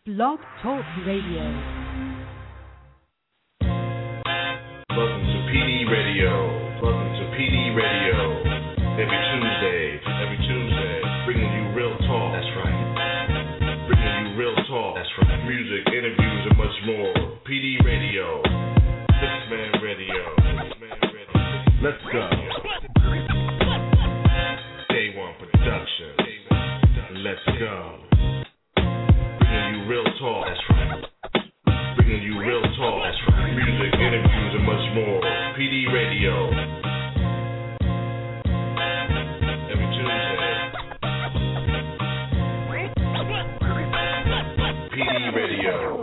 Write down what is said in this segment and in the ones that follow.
Blog Talk Radio. Welcome to PD Radio. Welcome to PD Radio. Every Tuesday, bringing you real talk. That's right. Bringing you real talk. That's right. Music, interviews, and much more. PD Radio. Six Man Radio. Let's go. Day One Production. Let's go. Bringing you real talk. That's right. Bringing you real talk. That's right. Music, interviews, and much more. PD Radio. Every Tuesday. PD Radio.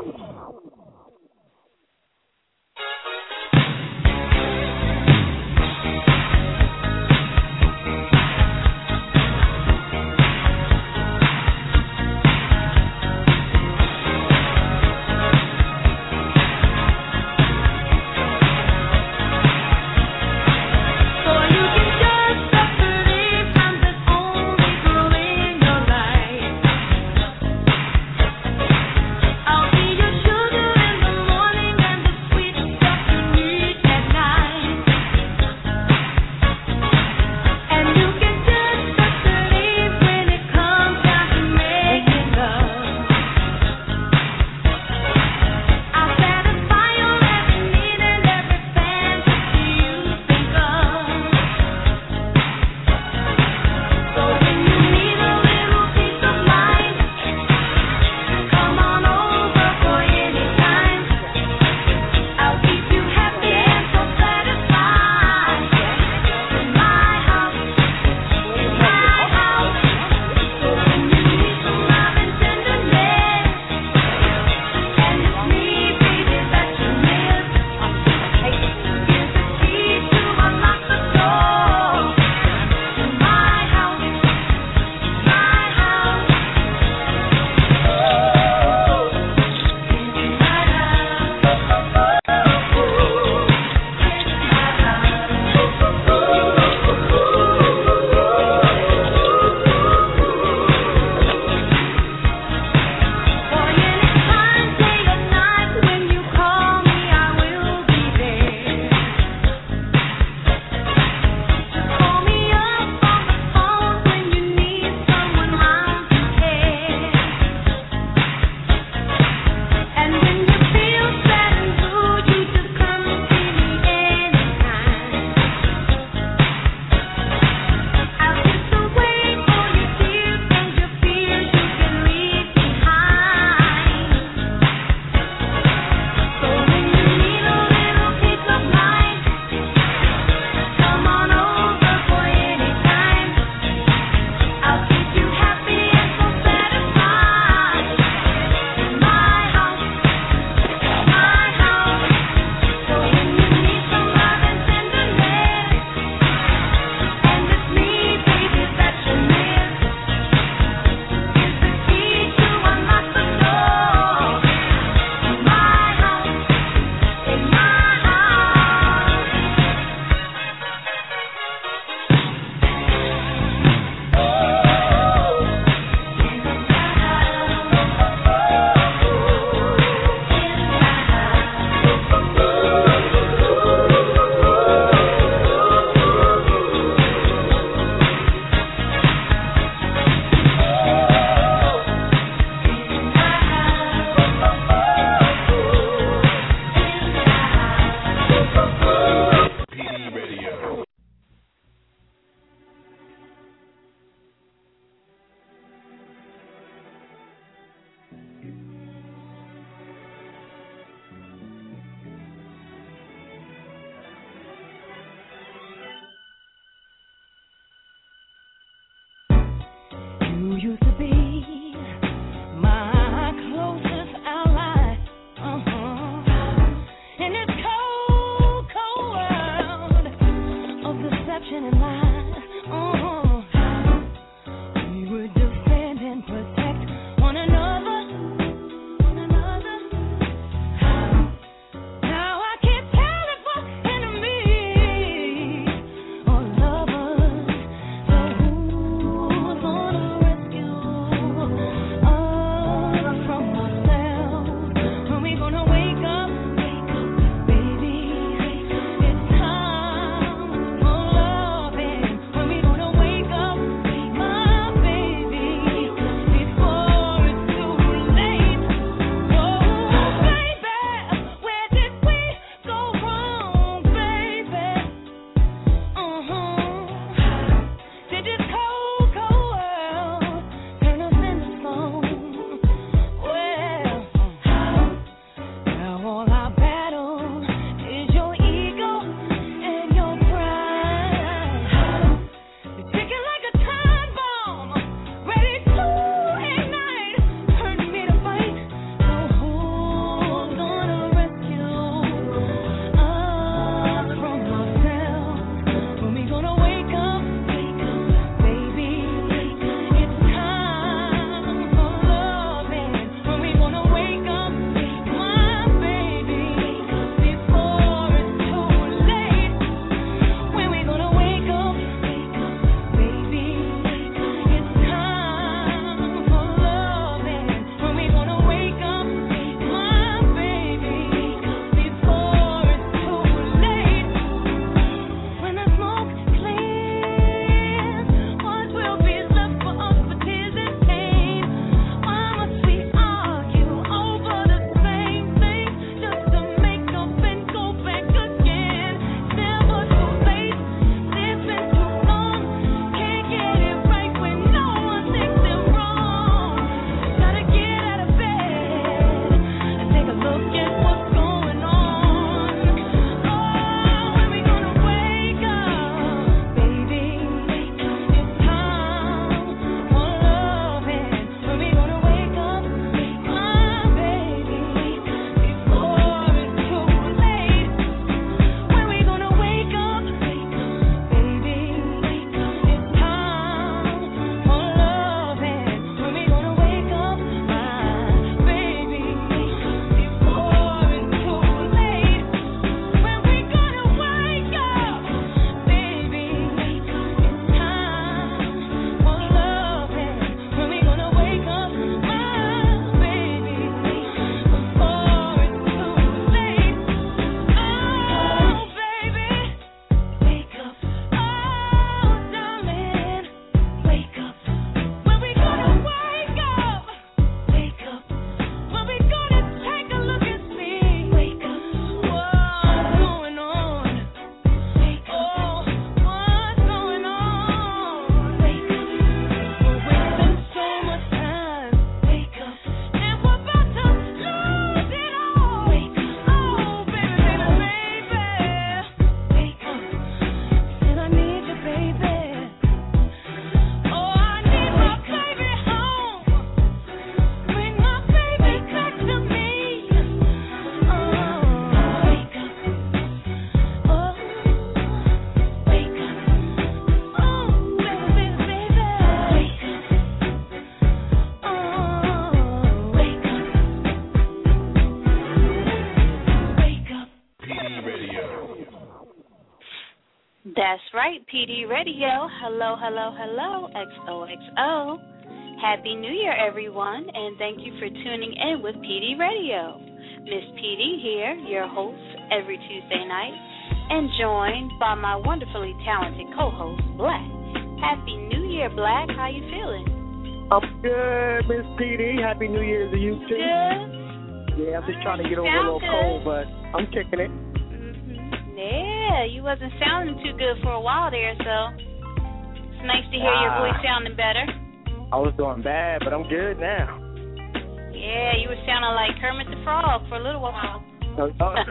That's right, PD Radio. Hello, hello, hello, XOXO. Happy New Year, everyone, and thank you for tuning in with PD Radio. Miss PD here, your host every Tuesday night, and joined by my wonderfully talented co-host, Black. Happy New Year, Black. How you feeling? I'm good, Miss PD. Happy New Year to you, too. Good? Yeah, I'm just trying to get over a little cold, but I'm kicking it. Yeah, you wasn't sounding too good for a while there, so it's nice to hear your voice sounding better. I was doing bad, but I'm good now. Yeah, you were sounding like Kermit the Frog for a little while. Oh,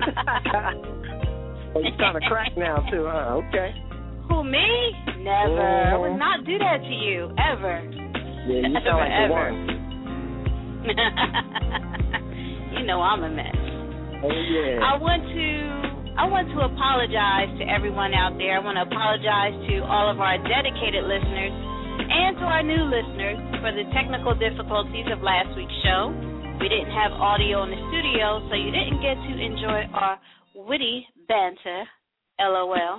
you're kind of cracked now, too, huh? Okay. Who, me? Never. I would not do that to you, ever. Yeah, you sound like the one. You know I'm a mess. Oh, yeah. I want to apologize to everyone out there. I want to apologize to all of our dedicated listeners and to our new listeners for the technical difficulties of last week's show. We didn't have audio in the studio, so you didn't get to enjoy our witty banter, LOL.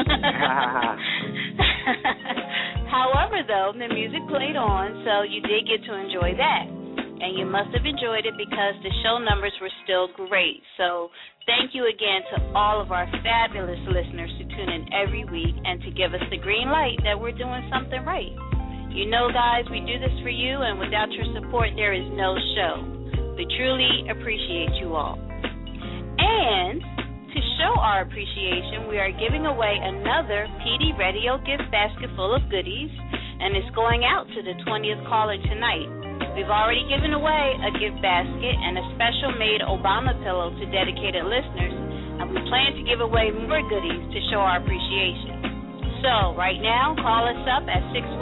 However, though, the music played on, so you did get to enjoy that. And you must have enjoyed it because the show numbers were still great. So thank you again to all of our fabulous listeners who tune in every week and to give us the green light that we're doing something right. You know, guys, we do this for you, and without your support, there is no show. We truly appreciate you all. And to show our appreciation, we are giving away another PD Radio gift basket full of goodies, and it's going out to the 20th caller tonight. We've already given away a gift basket and a special-made Obama pillow to dedicated listeners, and we plan to give away more goodies to show our appreciation. So, right now, call us up at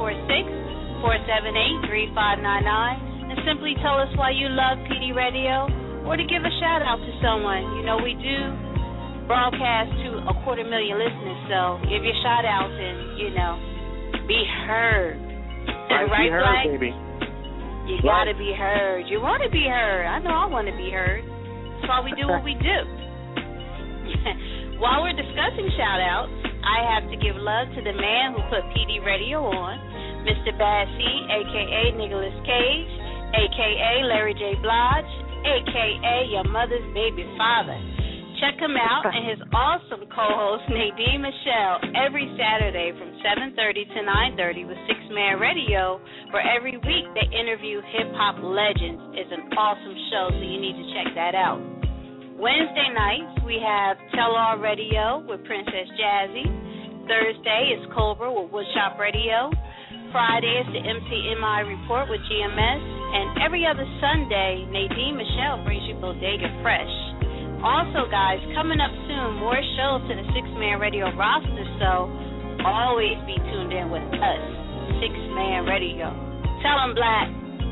646-478-3599 and simply tell us why you love PD Radio or to give a shout-out to someone. You know, we do broadcast to 250,000 listeners, so give your shout-outs and, you know, be heard. Right, be heard, Black? Baby. You gotta be heard. You want to be heard. I know I want to be heard. That's why we do what we do. While we're discussing shout-outs, I have to give love to the man who put PD Radio on, Mr. Bad C, a.k.a. Nicolas Cage, a.k.a. Larry J. Blige, a.k.a. your mother's baby father. Check him out and his awesome co-host, Nadine Michelle, every Saturday from 7:30 to 9:30 with Six Man Radio, where every week they interview hip-hop legends. It's an awesome show, so you need to check that out. Wednesday nights, we have Tell All Radio with Princess Jazzy. Thursday is Cobra with Woodshop Radio. Friday is the MCMI Report with GMS. And every other Sunday, Nadine Michelle brings you Bodega Fresh. Also, guys, coming up soon, more shows to the Six Man Radio roster, so always be tuned in with us, Six Man Radio. Tell them, Black.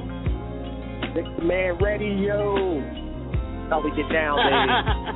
Six Man Radio. How we get down, baby.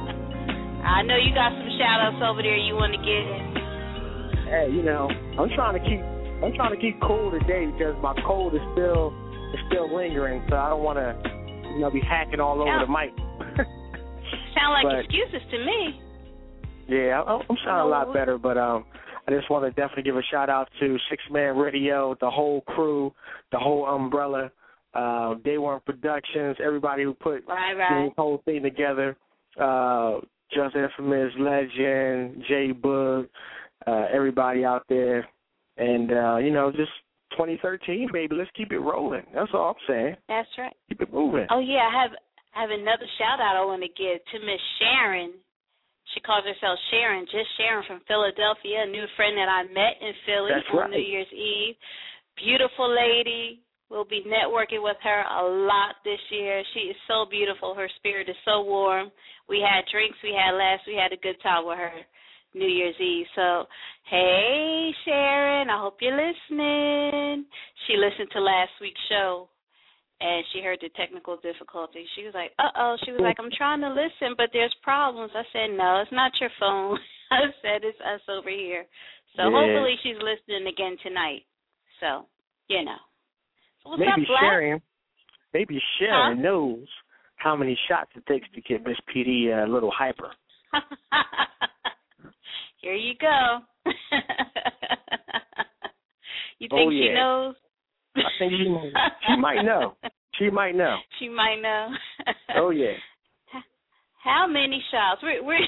I know you got some shout-outs over there you want to get in. Hey, you know, I'm trying to keep cool today because my cold is still lingering, so I don't want to, you know, be hacking all over the mic. Sound like excuses to me. Yeah, I'm sounding a lot better, but I just want to definitely give a shout out to Six Man Radio, the whole crew, the whole umbrella, Day One Productions, everybody who put the whole thing together. Just Infamous, Legend, J Boog, everybody out there, and you know, just 2013, baby. Let's keep it rolling. That's all I'm saying. That's right. Keep it moving. Oh yeah, I have another shout out I want to give to Miss Sharon. She calls herself Sharon, just Sharon from Philadelphia, a new friend that I met in Philly on New Year's Eve. Beautiful lady. We'll be networking with her a lot this year. She is so beautiful. Her spirit is so warm. We had drinks. We had laughs. We had a good time with her New Year's Eve. So, hey, Sharon, I hope you're listening. She listened to last week's show, and she heard the technical difficulties. She was like, uh-oh. She was like, I'm trying to listen, but there's problems. I said, no, it's not your phone. I said, it's us over here. So hopefully she's listening again tonight. So, you know. So what's up, Black? Maybe Sharon knows how many shots it takes to get Miss PD a little hyper. Here you go. You think she knows? I think she might know. She might know. She might know. Oh, yeah. How many shots?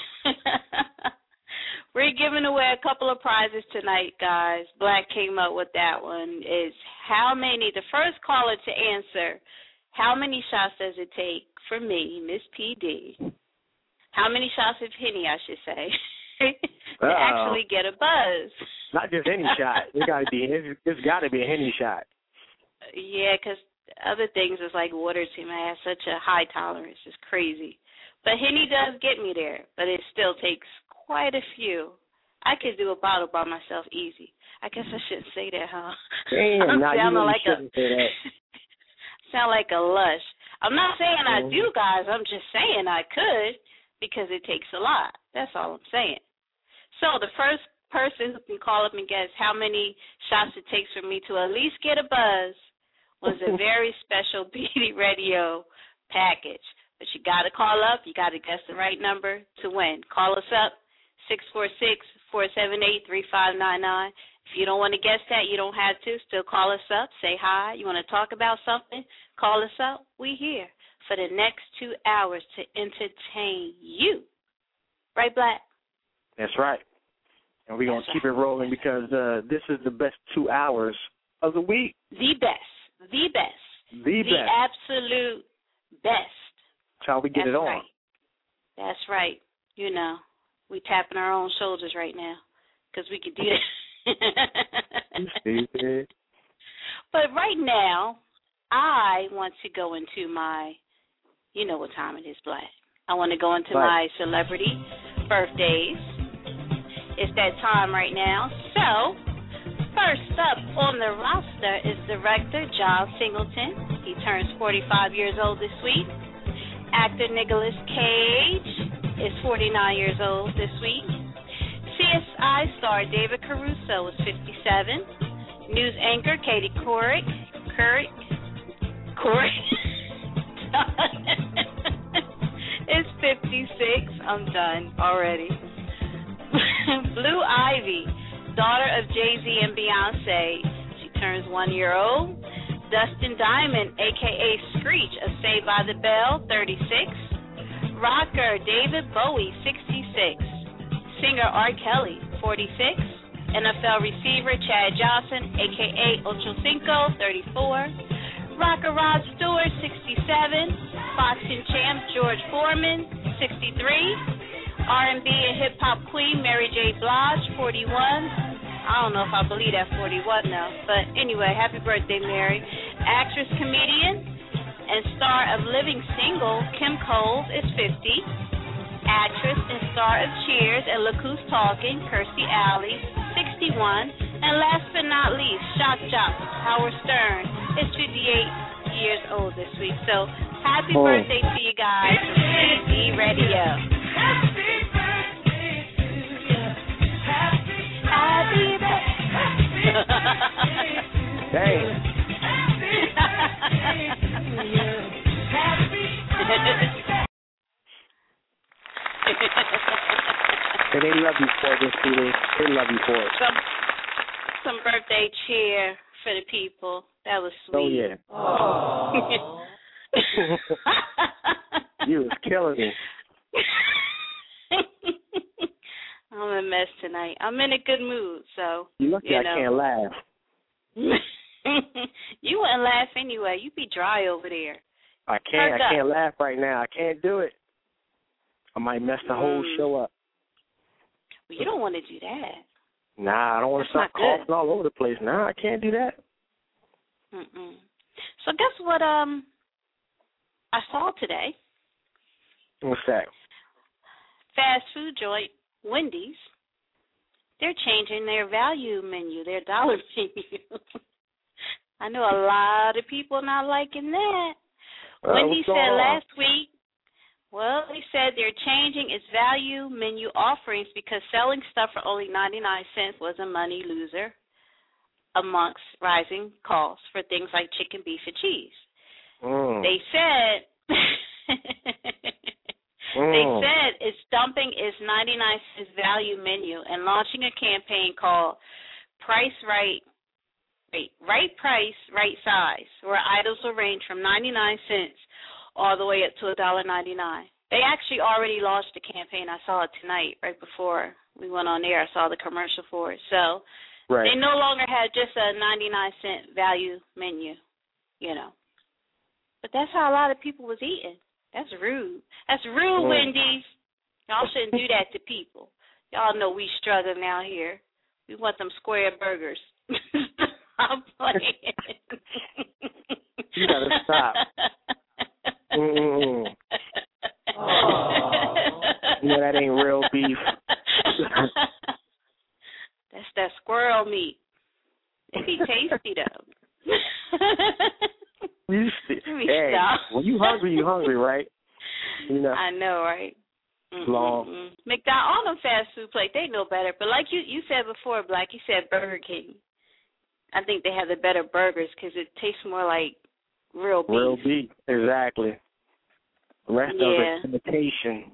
We're giving away a couple of prizes tonight, guys. Black came up with that one. Is how many, the first caller to answer, how many shots does it take for me, Miss PD? How many shots of Henny, I should say, to actually get a buzz? Not just any shot. It's got to be a Henny shot. Yeah, because other things is like water to me. I have such a high tolerance. It's crazy. But Henny does get me there, but it still takes quite a few. I could do a bottle by myself easy. I guess I shouldn't say that, huh? Damn, sound like a lush. I'm not saying I do, guys. I'm just saying I could because it takes a lot. That's all I'm saying. So the first person who can call up and guess how many shots it takes for me to at least get a buzz was a very special PD Radio package. But you got to call up. You got to guess the right number to win. Call us up, 646-478-3599. If you don't want to guess that, you don't have to. Still call us up. Say hi. You want to talk about something? Call us up. We here for the next 2 hours to entertain you. Right, Black? That's right. And we're going to keep it rolling because this is the best 2 hours of the week. The best. The best. The absolute best. That's how we get it on. Right. That's right. You know, we tapping our own shoulders right now because we could do that. But right now, I want to go into my, you know what time it is, Black. I want to go into my celebrity birthdays. It's that time right now. So, first up on the roster is director John Singleton. He turns 45 years old this week. Actor Nicolas Cage is 49 years old this week. CSI star David Caruso is 57. News anchor Katie Couric is 56. I'm done already. Blue Ivy, daughter of Jay-Z and Beyonce, she turns 1 year old. Dustin Diamond, a.k.a. Screech of Saved by the Bell, 36. Rocker David Bowie, 66. Singer R. Kelly, 46. NFL receiver Chad Johnson, a.k.a. Ocho Cinco, 34. Rocker Rod Stewart, 67. Boxing champ George Foreman, 63. R&B and hip-hop queen Mary J. Blige, 41. I don't know if I believe that 41 now. But anyway, happy birthday, Mary. Actress, comedian, and star of Living Single, Kim Coles, is 50. Actress and star of Cheers and Look Who's Talking, Kirstie Alley, 61. And last but not least, shock jock Howard Stern is 58 years old this week. So happy birthday to you guys from PD Radio. Happy birthday to you. Happy birthday. Dang. And they love you for this, Peter. They love you for it. Some birthday cheer for the people. That was sweet. Oh, yeah. You was killing me. I'm a mess tonight. I'm in a good mood, so. You lucky I can't laugh. You wouldn't laugh anyway. You be dry over there. I can't laugh right now. I can't do it. I might mess the whole show up. Well, you don't want to do that. Nah, I don't want to start coughing all over the place. Nah, I can't do that. So guess what I saw today? What's that? Fast food joint Wendy's. They're changing their value menu, their dollar menu. I know a lot of people not liking that. Wendy's said last week, they said they're changing its value menu offerings because selling stuff for only 99 cents was a money loser amongst rising costs for things like chicken, beef, and cheese. They said it's developing its 99 cents value menu and launching a campaign called Right Price, Right Size, where items will range from 99 cents all the way up to $1.99. They actually already launched the campaign. I saw it tonight, right before we went on air. I saw the commercial for it. So They no longer had just a 99-cent value menu, you know. But that's how a lot of people was eating. That's rude. That's rude, Wendy's. Y'all shouldn't do that to people. Y'all know we struggling out here. We want them square burgers. I'm playing. You gotta stop. Mm-mm. No, that ain't real beef. That's that squirrel meat. It be tasty though. Hey, when you hungry, right? You know. I know, right? Long. McDonald's, all them fast food places, they know better. But like you said before, Black, you said Burger King. I think they have the better burgers because it tastes more like real beef. Real beef, exactly. The rest of it's imitation.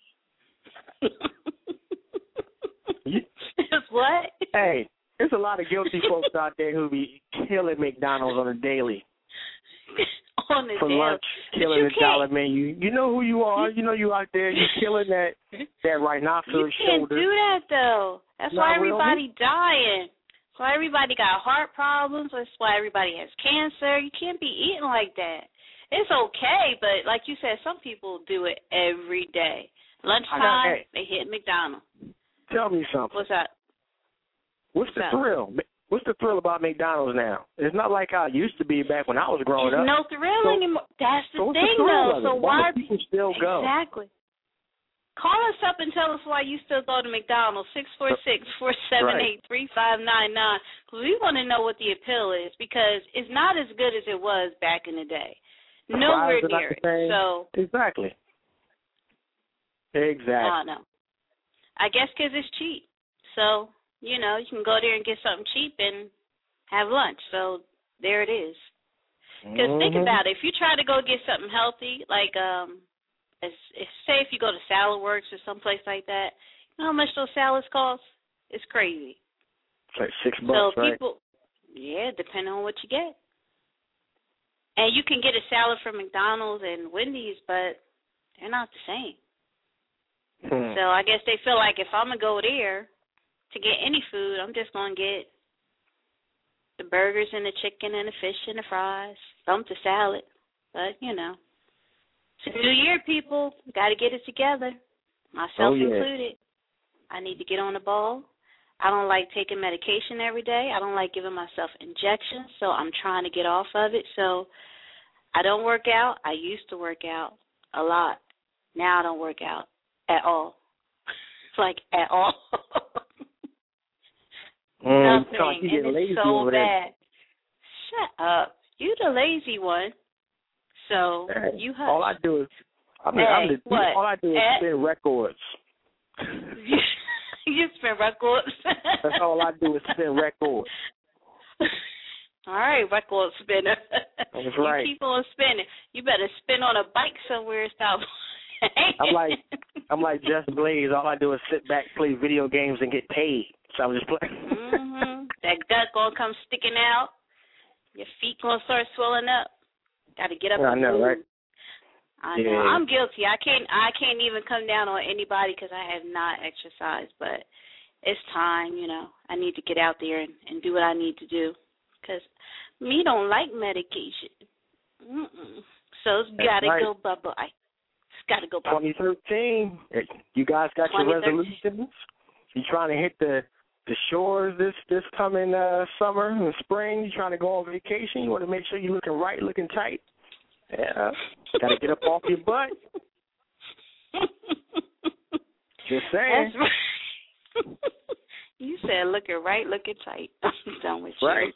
What? Hey, there's a lot of guilty folks out there who be killing McDonald's on a daily. On the For daily. lunch, killing the dollar menu. You know who you are. You know you out there. You killing that rhinoceros shoulder. You can't do that, though. That's why everybody dying. That's why everybody got heart problems. That's why everybody has cancer. You can't be eating like that. It's okay, but like you said, some people do it every day. Lunchtime, they hit McDonald's. Tell me something. What's that? What's the thrill? What's the thrill about McDonald's now? It's not like how it used to be back when I was growing up. No thrill anymore. That's the thing, though. So why do people still go? Exactly. Call us up and tell us why you still go to McDonald's, 646-478-3599, because we want to know what the appeal is, because it's not as good as it was back in the day. Nowhere near it. So Exactly. No. I guess because it's cheap. So, you know, you can go there and get something cheap and have lunch. So there it is. Because think about it. If you try to go get something healthy, like say if you go to Salad Works or someplace like that, you know how much those salads cost? It's crazy. It's like $6, so right? people, depending on what you get. And you can get a salad from McDonald's and Wendy's, but they're not the same. So I guess they feel like if I'm going to go there to get any food, I'm just going to get the burgers and the chicken and the fish and the fries, some to salad. But, you know, it's a new year, people. Got to get it together, myself included. I need to get on the ball. I don't like taking medication every day. I don't like giving myself injections, so I'm trying to get off of it. So I don't work out. I used to work out a lot. Now I don't work out at all. Like, at all. Nothing. And it's so bad. Shut up. You the lazy one. So you hush. All I do is all I do is spin records. You spin records. That's all I do is spin records. All right, record spinner. That's right. You keep on spinning. You better spin on a bike somewhere and stop. I'm like Just Blaze. All I do is sit back, play video games, and get paid. So I'm just playing. That gut gonna come sticking out. Your feet gonna start swelling up. Got to get up. I know, right? I know. I'm guilty. I can't even come down on anybody because I have not exercised. But it's time, you know. I need to get out there and do what I need to do because me don't like medication. So it's got to go bye-bye. It's got to go bye-bye. 2013. You guys got your resolutions? You trying to hit the shores this coming summer and spring? You trying to go on vacation? You want to make sure you're looking right, looking tight? Yeah. Got to get up off your butt. Just saying. That's right. You said looking right, looking tight. I'm done with you. Right.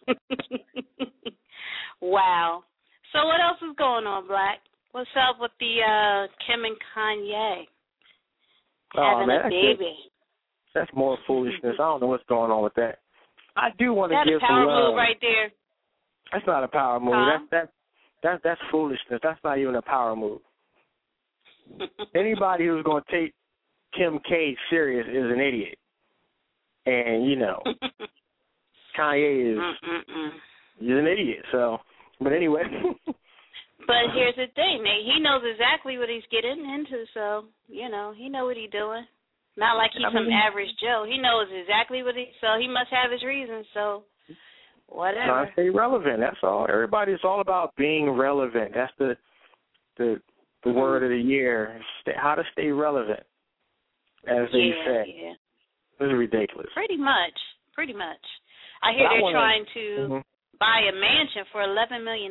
Wow. So what else is going on, Black? What's up with the Kim and Kanye having a baby? That's more foolishness. I don't know what's going on with that. I do want to give some love. That's a power move some right there. That's not a power move. That's foolishness. That's not even a power move. Anybody who's going to take Kim K serious is an idiot. And, you know, Kanye is he's an idiot. So, but anyway. But here's the thing, Nate. He knows exactly what he's getting into, so, you know, he know what he's doing. Not like he's some average Joe. He knows exactly what so he must have his reasons, so whatever. Trying to stay relevant, that's all. Everybody's all about being relevant. That's the word of the year. How to stay relevant, as they say. Yeah. This is ridiculous. Pretty much. I hear they're trying to buy a mansion for $11 million.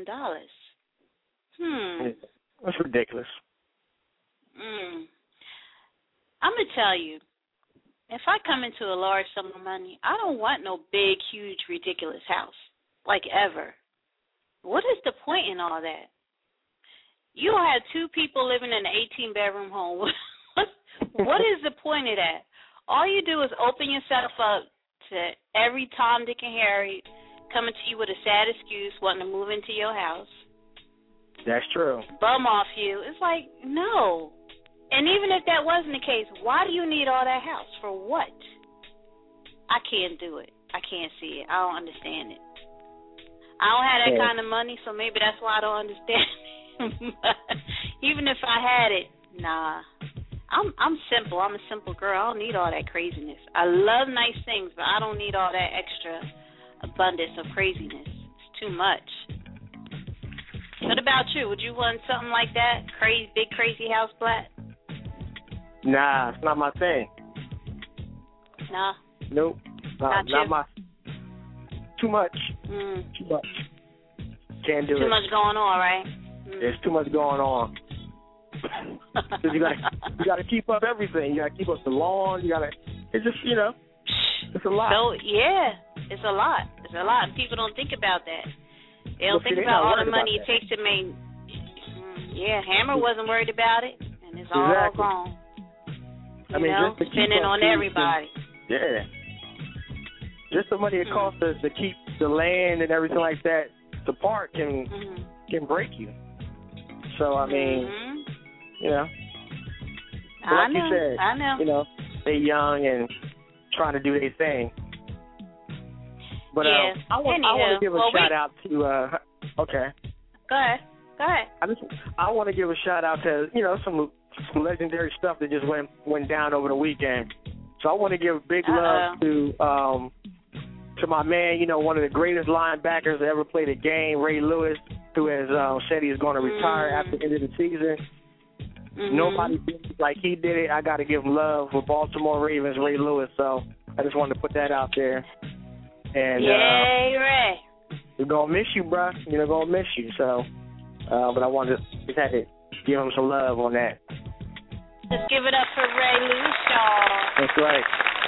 That's ridiculous. I'm going to tell you, if I come into a large sum of money, I don't want no big, huge, ridiculous house, like ever. What is the point in all that? You'll have two people living in an 18-bedroom home. What is the point of that? All you do is open yourself up to every Tom, Dick, and Harry coming to you with a sad excuse wanting to move into your house. That's true. Bum off you. It's like, no. And even if that wasn't the case, why do you need all that house? For what? I can't do it. I can't see it. I don't understand it. I don't have that kind of money, so maybe that's why I don't understand it. But even if I had it, nah. I'm simple. I'm a simple girl. I don't need all that craziness. I love nice things, but I don't need all that extra abundance of craziness. It's too much. What about you? Would you want something like that? Big crazy house, Black? Nah, it's not my thing. Nah. Nope. Not my. Too much. Too much. Can't do it. Too much going on, right? There's too much going on. Cause you gotta keep up everything. You gotta keep up the lawn. It's just, you know, it's a lot. So yeah, it's a lot. It's a lot. And people don't think about that. They don't think about all the money it takes to make. Yeah, Hammer wasn't worried about it, and it's all gone. You know, just to depending on everybody. Yeah. Just the money it costs to keep the land and everything like that. The park can break you. So I mean, you know. Like you said, I know. You know, they're young and trying to do their thing. But I want to give a shout out to. Okay. Go ahead. I want to give a shout out to, you know, some legendary stuff that just went down over the weekend. So I want to give big love to my man, you know, one of the greatest linebackers that ever played a game, Ray Lewis, who has said he's going to retire after the end of the season. Nobody did it like he did it. I got to give him love for Baltimore Ravens, Ray Lewis. So I just wanted to put that out there. And yay, Ray. We're going to miss you, bro. You know, going to miss you. So, but I wanted to just had to give him some love on that. Let's give it up for Ray Lewis, y'all. That's right.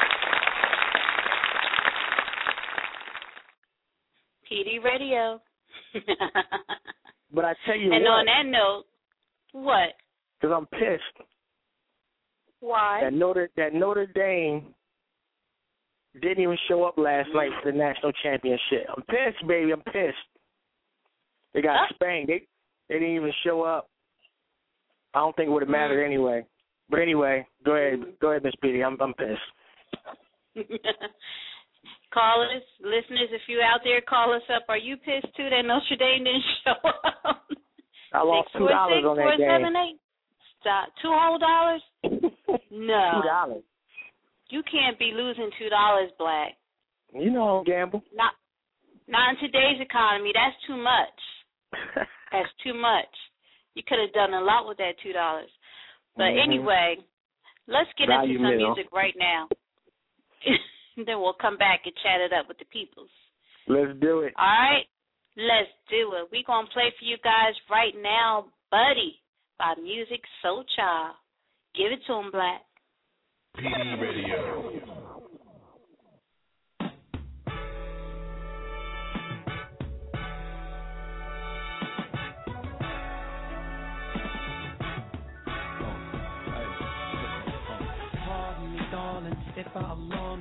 PD Radio. But I tell you and what. On that note, what? Because I'm pissed. Why? That Notre Dame didn't even show up last night for the national championship. I'm pissed, baby. I'm pissed. They got spanked. They didn't even show up. I don't think it would have mattered anyway. But anyway, go ahead, Miss Petey. I'm pissed. Callers, listeners, if you out there, call us up. Are you pissed too that Notre Dame didn't show up? I lost $2 on that game. Stop. $2 whole? No. $2. You can't be losing $2, Black. You know, gamble. Not in today's economy. That's too much. That's too much. You could have done a lot with that $2. But anyway, let's get into some music right now. Then we'll come back and chat it up with the peoples. Let's do it. All right? Let's do it. We're going to play for you guys right now, Buddy, by Musiq Soulchild. Give it to him, Black. PD Radio. Pardon me, darling, if I alarmed you.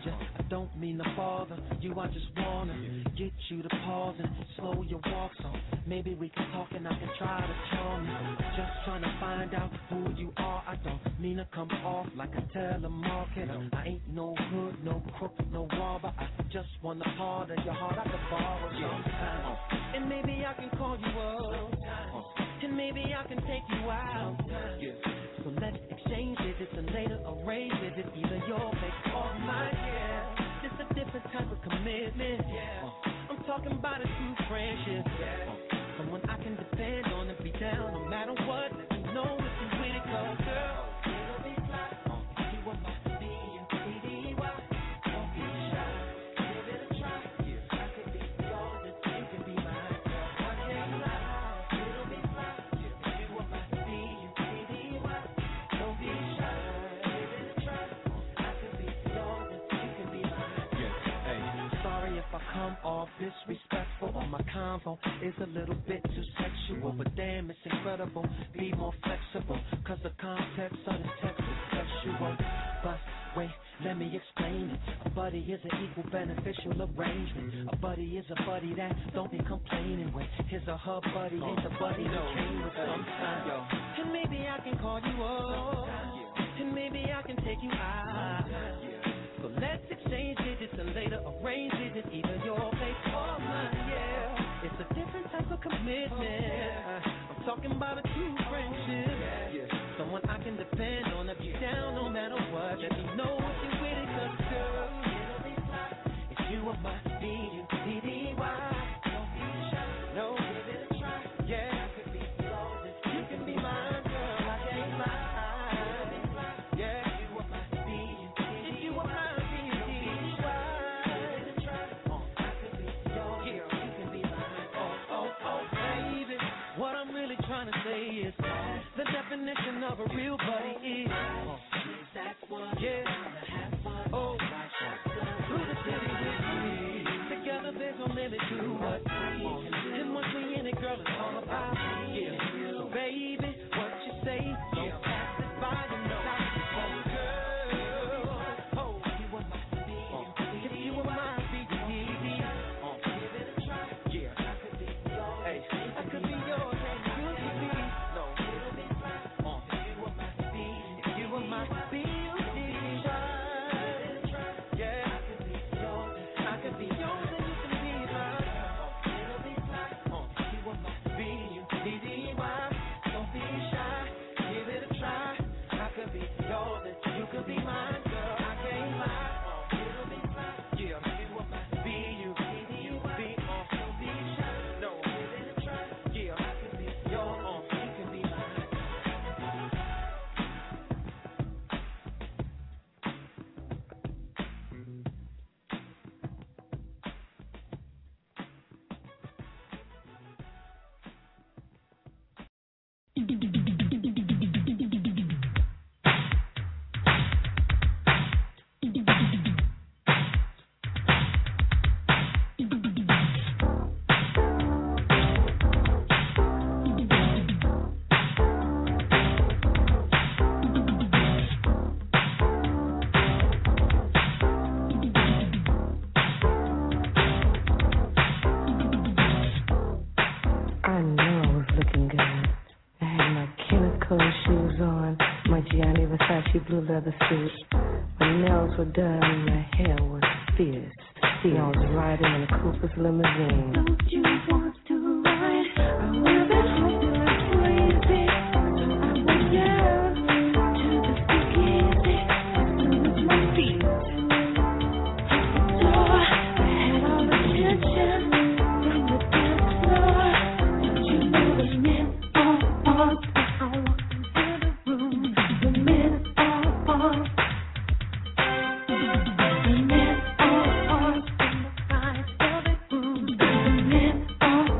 don't mean to bother you, I just wanna get you to pause and slow your walk so maybe we can talk and I can try to charm you. Just trying to find out who you are. I don't mean to come off like a telemarketer. I ain't no hood, no crook, no robber. I just want a part of your heart I could borrow sometime. And maybe I can call you up, and maybe I can take you out. So let's exchange digits and later arrange it. It's either your fate or mine, yeah. It's a different type of commitment. I'm talking about a true friendship. Someone I can depend on and be down no matter what. Let me know if you're with it, 'cause girl, it'll be fly. You want my B-U-T-D-Y. Don't be shy, give it a try. I could be yours if you can be mine. I can't lie, it'll be fly. You want my B-U-T-D-Y. Don't be shy, give it a try. I could be yours if you can be mine. Sorry if I come off disrespectful or my convo is a little bit too sexual, but damn, it's incredible. Be more flexible, 'cause the context of this text is sexual. But wait, let me explain it. A buddy is an equal beneficial arrangement. A buddy is a buddy that don't be complaining when his or her buddy ain't the buddy that came with sometime. And maybe I can call you up, and maybe I can take you out. So let's exchange digits and later arrange it. It's either your fate or mine, yeah. It's a different type of commitment. I'm talking about a true friendship. Someone I can depend on to be down no matter what. Let me know if you're with it, 'cause girl, it'll be fly. If you are my B-U-T-D-Y. Don't be shy, no, give it a try. Yeah, I could be yours if you can be mine, girl. I can't lie. Yeah, you are my B-U-T-D-Y. If you are my B-U-T-D-Y. Give it a try. I could be yours if you can be mine. Oh, baby, what I'm really trying to say is the definition of a real buddy is oh, through the city with me. Together there's no limit to what we can do. And once we in it, girl, it's all about me. So baby, what you say, don't pass it by and stop. Oh, girl, oh, you want my B, if you want my B, give it a try. Yeah, I could be yours. Hey, I could be yours and you could be. No, it'll be fine. If you want my B, if you want my B, blue leather suit. My nails were done and my hair was fierce. See, I was riding in a Cooper's limousine. Don't you want to ride? I will be crazy. I will yell to the speakeasy as soon as my feet hit the door. I had all the attention from the dance floor. Don't you know the men are on? I walked into the room. The men are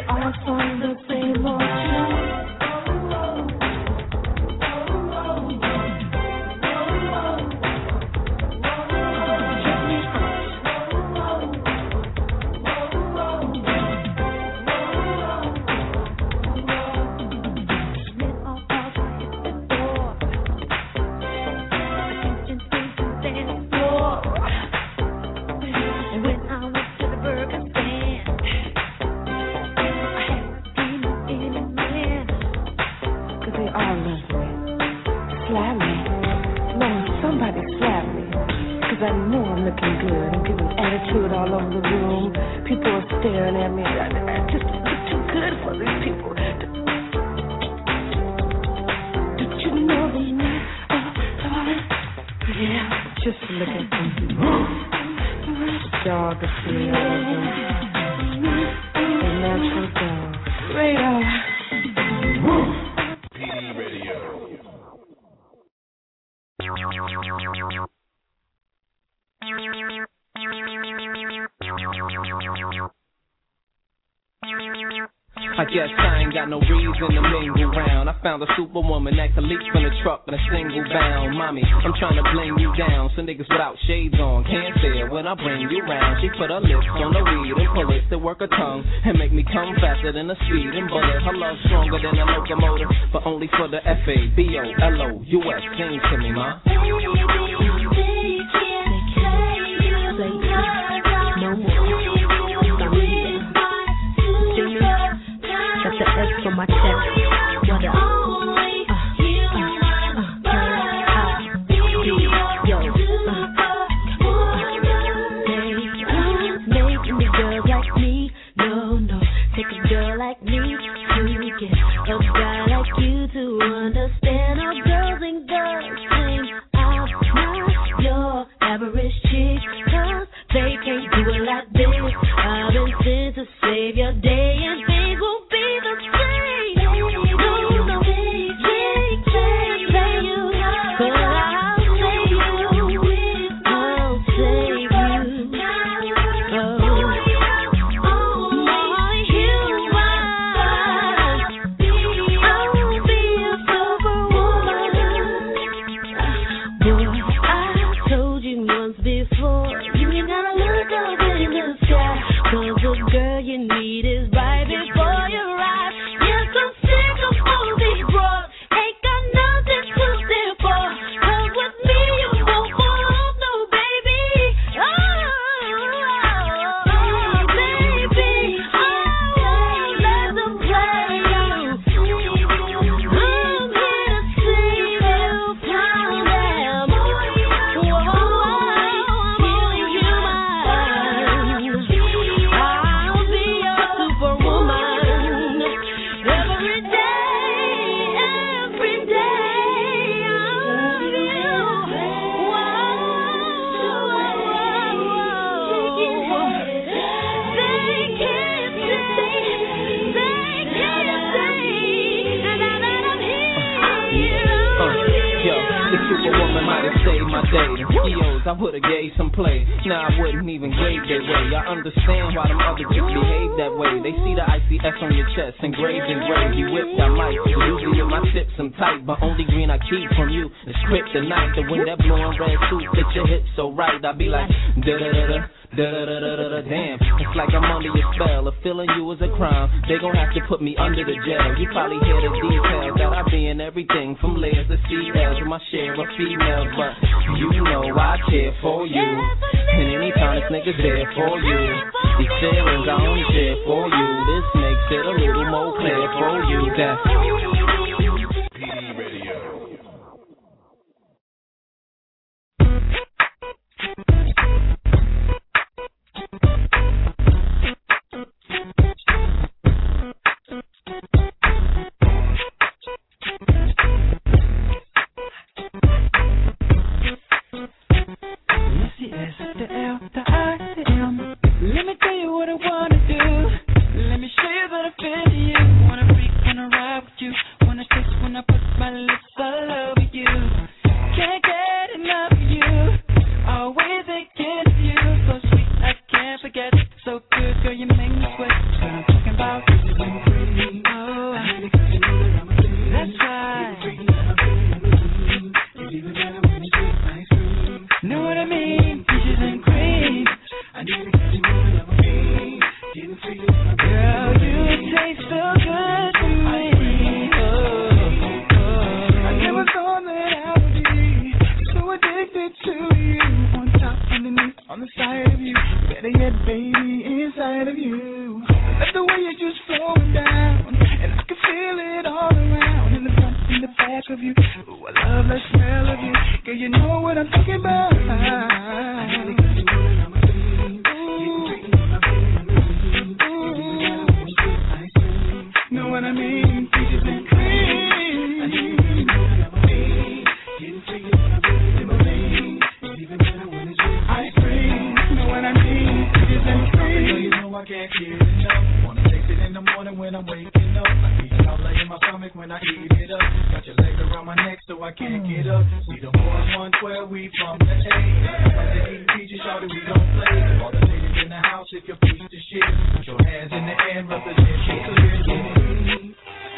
all sung the same old tune. All over the room, people are staring at me. I just look too good for these people. Did you know the night yeah, just look at them. Geography, the natural dog. Radar. PD Radio. I guess I ain't got no reason to mingle round. I found a superwoman that could leap from the truck in a single bound. Mommy, I'm trying to bling you down. Some niggas without shades on can't say it when I bring you round. She put her lips on the weed and pull it to work her tongue and make me come faster than a speeding bullet. Her love stronger than a locomotive, but only for the FABOLOUS. Sing to me, ma. The S for my chest. What up? Making a girl like me, no. Take a girl like me to get a guy like you to understand how girls and girls sing. I'm not your average chick, 'cause they can't do it like this. I've been sent to save your day and things will be the same. I would've gave some play. Nah, I wouldn't even gave that way. I understand why them other chicks behave that way. They see the ICS on your chest, engraved in gravy, whipped I might. Usually in my tips I'm tight, but only green I keep from you is kryptonite. The wind that blue and red suit fits your hips so right. I be like da-da-da-da, da-da-da-da-da-da, damn. It's like I'm under your spell. If feeling you is a crime, they gon' have to put me under the jail. You probably hear the details that I be in everything from layers to CLs with my share of females, but you know I care for you. And anytime this nigga's there for you, these feelings I only share for you. This makes it a little more clear for you that PD Radio. Let me tell you what I wanna do. Let me show you that I feel you. Wanna freak, wanna ride. what I mean? Peaches and cream. I need you to know what I mean. Getting freaky when I put it in my veins. It's even better when it's with ice cream. Know what I mean? Peaches and cream. You know I can't get enough. Wanna taste it in the morning when I'm waking up. I feel it all in my stomach when I heat it up. Got your legs around my neck so I can't get up. See the boys 112, we from the A. Like to eat peaches, y'all we don't play. All the ladies in the house, if you're piece of shit, put your hands in the air, represent your clear. Yeah.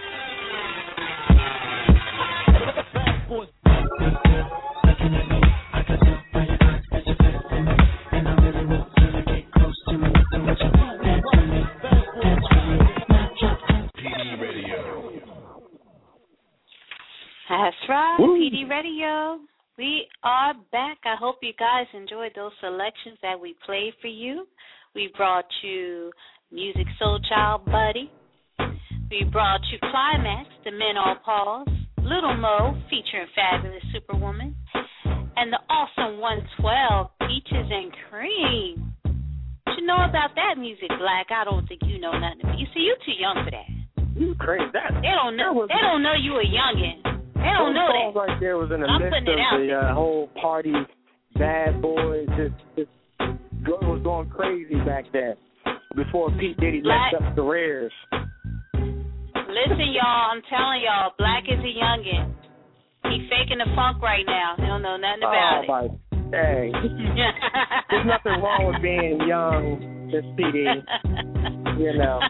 That's right, PD Radio. We are back. I hope you guys enjoyed those selections that we played for you. We brought you Music Soul Child Buddy. We brought you Climax, The Men All Pause, Little Mo featuring Fabulous Superwoman, and the awesome 112, Peaches and Cream. What you know about that music, Black? I don't think you know nothing. You see, you too young for that. You crazy. They don't know you a youngin'. They don't know that. Right there was in the midst of the whole party, bad boys, just was going crazy back then. Before Pete Diddy messed up careers. Listen, y'all, I'm telling y'all, Black is a youngin'. He faking the funk right now. He don't know nothing about it. Oh my dang! There's nothing wrong with being young, Miss PD. You know.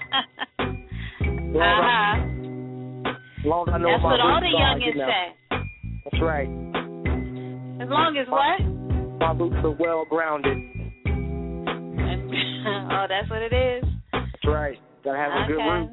Long as I know that's what all the youngins say. That's right. As long as what? My roots are well grounded. Oh, that's what it is. That's right. Gotta have a good root.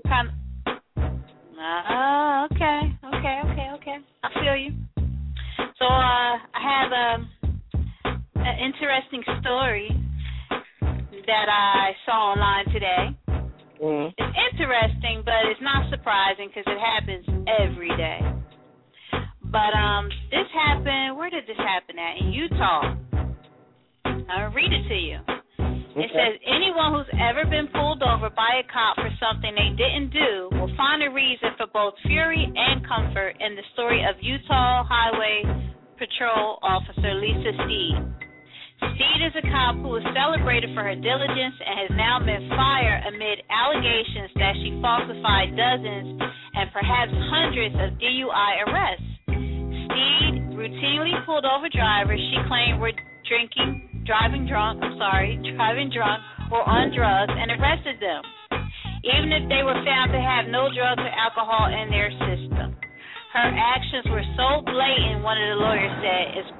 Okay. I feel you. So I have an interesting story that I saw online today. Mm-hmm. It's interesting, but it's not surprising because it happens every day. But this happened, where did this happen at? In Utah. I'll read it to you. It says, anyone who's ever been pulled over by a cop for something they didn't do will find a reason for both fury and comfort in the story of Utah Highway Patrol Officer Lisa Steed. Steed is a cop who was celebrated for her diligence and has now been fired amid allegations that she falsified dozens and perhaps hundreds of DUI arrests. Steed routinely pulled over drivers she claimed were driving drunk or on drugs and arrested them, even if they were found to have no drugs or alcohol in their system. Her actions were so blatant, one of the lawyers said, it's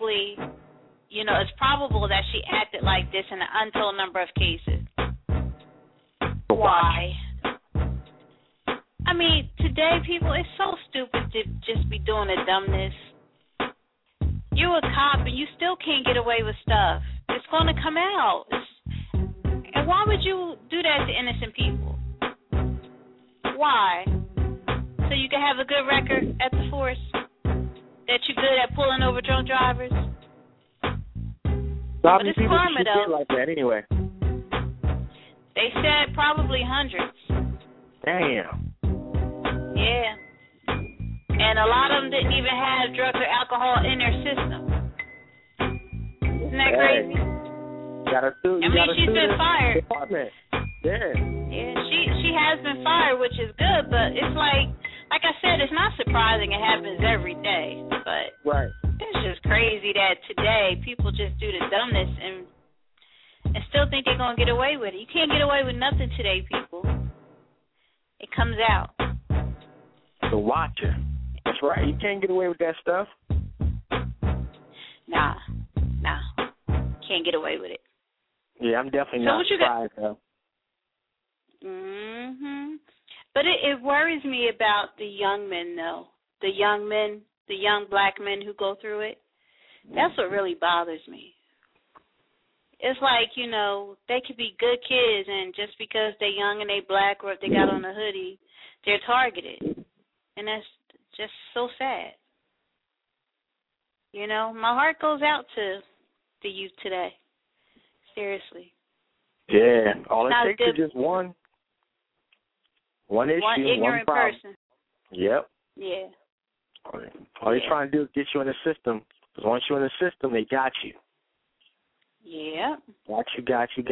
probable that she acted like this in an untold number of cases. Why? I mean, today, people, it's so stupid to just be doing a dumbness. You're a cop and you still can't get away with stuff. It's going to come out. And why would you do that to innocent people? Why? So you can have a good record at the force? That you're good at pulling over drunk drivers? How many people should get like that anyway? They said probably hundreds. Damn. Yeah. And a lot of them didn't even have drugs or alcohol in their system. Isn't that crazy? She's been fired. Department. Yeah. Yeah, she has been fired, which is good, but it's like I said, it's not surprising it happens every day. But right. It's just crazy that today people just do the dumbness and still think they're going to get away with it. You can't get away with nothing today, people. It comes out. The watcher. That's right. You can't get away with that stuff. Nah. Can't get away with it. Yeah, I'm definitely not surprised, though. But it worries me about the young men, though. The young black men who go through it. That's what really bothers me. It's like, they could be good kids, and just because they're young and they black, or if they got on a hoodie, they're targeted. And that's just so sad. My heart goes out to the youth today. Seriously. Yeah, all it takes is just one. One issue, one ignorant problem. person. Yep. Yeah. All they're trying to do is get you in the system. Because once you're in the system, they got you. Yeah. Got you.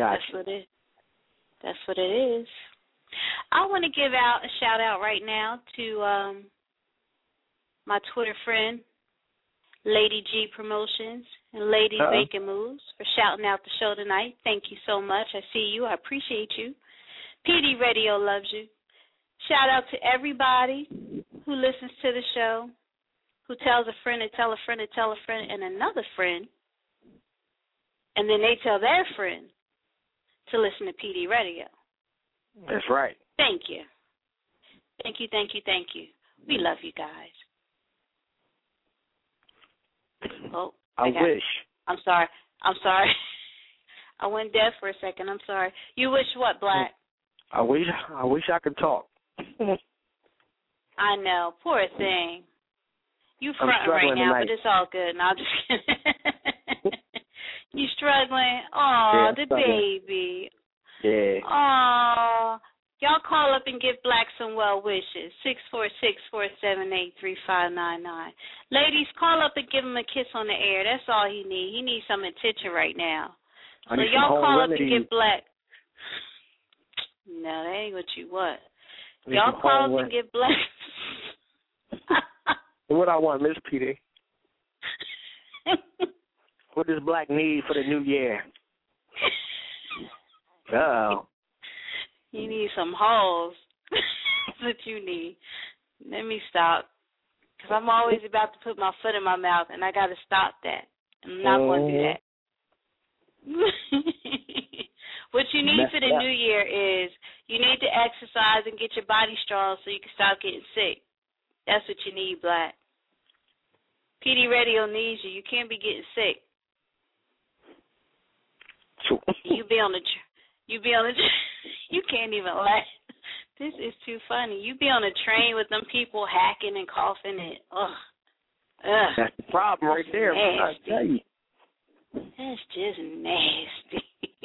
That's what it is. I want to give out a shout out right now to my Twitter friend, Lady G Promotions and Lady Bacon Moves for shouting out the show tonight. Thank you so much. I see you. I appreciate you. PD Radio loves you. Shout out to everybody who listens to the show, who tells a friend to tell a friend to tell a friend and another friend, and then they tell their friend to listen to PD Radio. That's right. Thank you. Thank you, thank you, thank you. We love you guys. Oh, I wish. I'm sorry. I went deaf for a second. I'm sorry. You wish what, Black? I wish I could talk. I know. Poor thing. You fronting right now, tonight. but it's all good. No, I'm just kidding. You struggling? Aw, the baby. Yeah. Aw. Y'all call up and give Black some well wishes. 646-478-3599. Ladies, call up and give him a kiss on the air. That's all he needs. He needs some attention right now. So y'all call up and give Black. No, that ain't what you want. Y'all call up and give Black. What I want, Miss PD? What does Black need for the new year? Oh. You need some holes. That's what you need. Let me stop. Because I'm always about to put my foot in my mouth, and I got to stop that. I'm not going to do that. What you need for the new year is you need to exercise and get your body strong so you can stop getting sick. That's what you need, Black. PD Radio needs you. You can't be getting sick. You be on the you can't even laugh. This is too funny. You be on a train with them people hacking and coughing and ugh. That's the problem right there. I tell you. That's just nasty.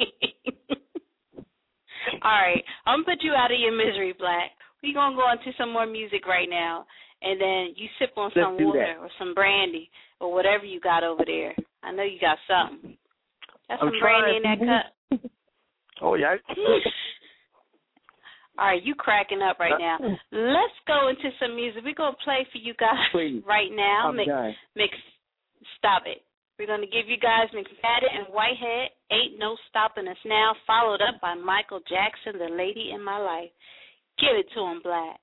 All right, I'm gonna put you out of your misery, Black. We're gonna go into some more music right now, and then you sip on some water or some brandy or whatever you got over there. I know you got something. That's some brandy in that cup. Oh, yeah. All right, you cracking up right now. Let's go into some music. We're going to play for you guys right now. Stop it. We're going to give you guys McFadden and Whitehead, Ain't No Stopping Us Now, followed up by Michael Jackson, The Lady in My Life. Give it to him, Black.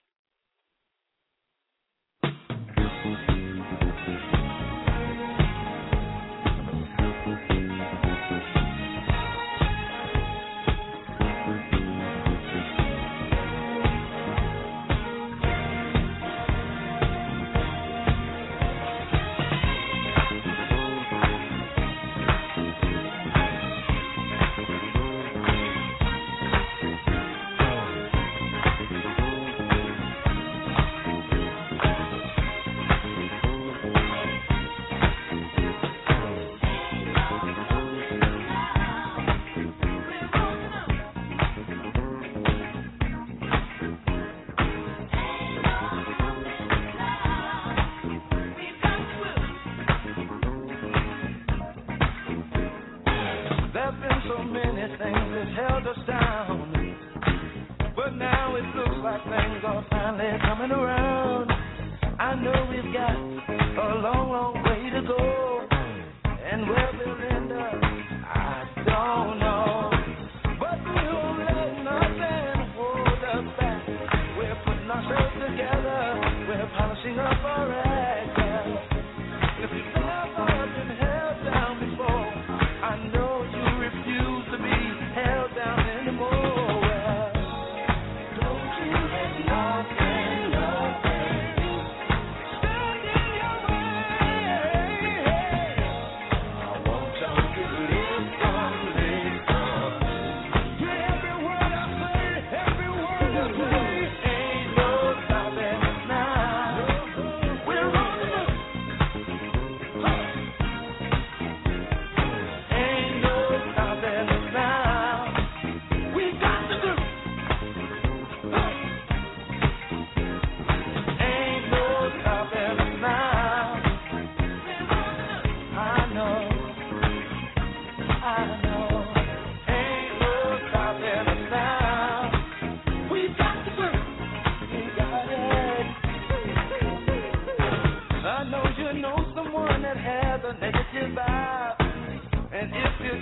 We're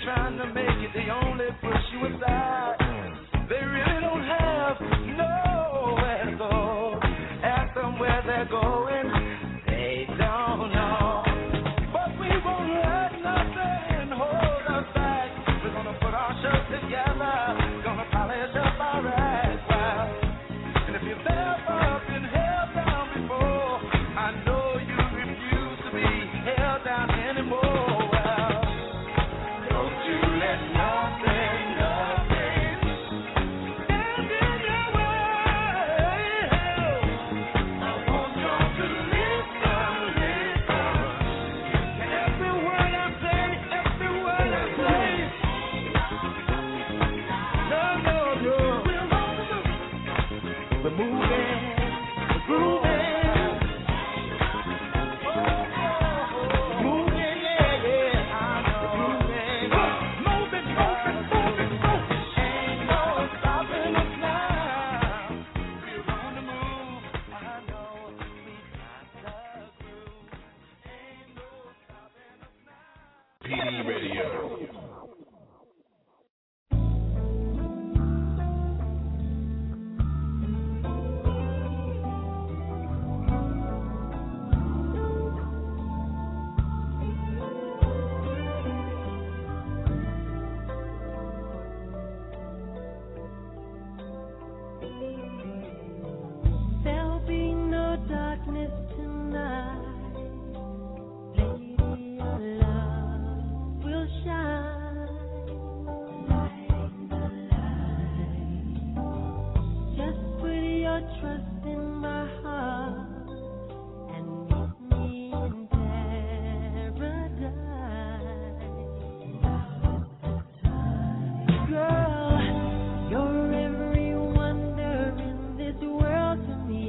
trying to make it, they only push you aside. They really don't have nowhere to go. Ask them where they're going, they don't know. But we won't let nothing hold us back. We're gonna put our show together, gonna polish up our act well. And if you've never been held down before, I know you refuse to be held down anymore. Well, don't you let nothing stand in your way. I want y'all to listen. Every word I say, every word I say. No. We're moving, we're grooving. Moving, yeah, I know. Moving. Ain't no stopping us now. We're on the move, I know. We got the groove. Ain't no stopping us now. PD Radio. There'll be no darkness tonight. Lady, your love will shine. Light the light. Just put your trust in my heart and meet me in paradise. Girl, you're every wonder in this world to me.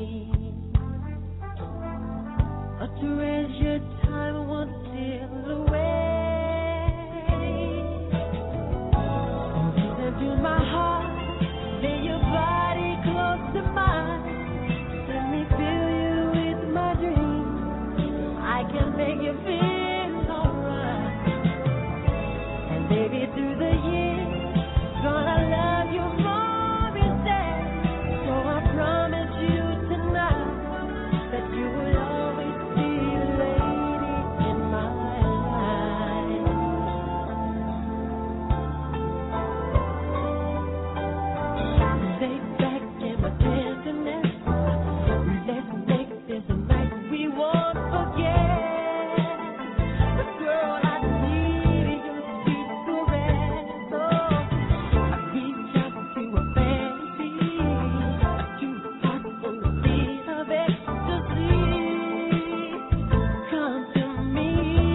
A treasured time won't steal away. Listen to my heart, lay your body close to mine. Let me fill you with my dreams. I can make you feel alright. And baby, through the years, gonna love you more each day. So I promise you tonight that you will always be the lady in my life. Lay back in my tenderness. Let's make this a night we won't forget. But girl, I need your sweet caress. Oh, I reach out to a fantasy, a cute heart full of beat of ecstasy. Come to me,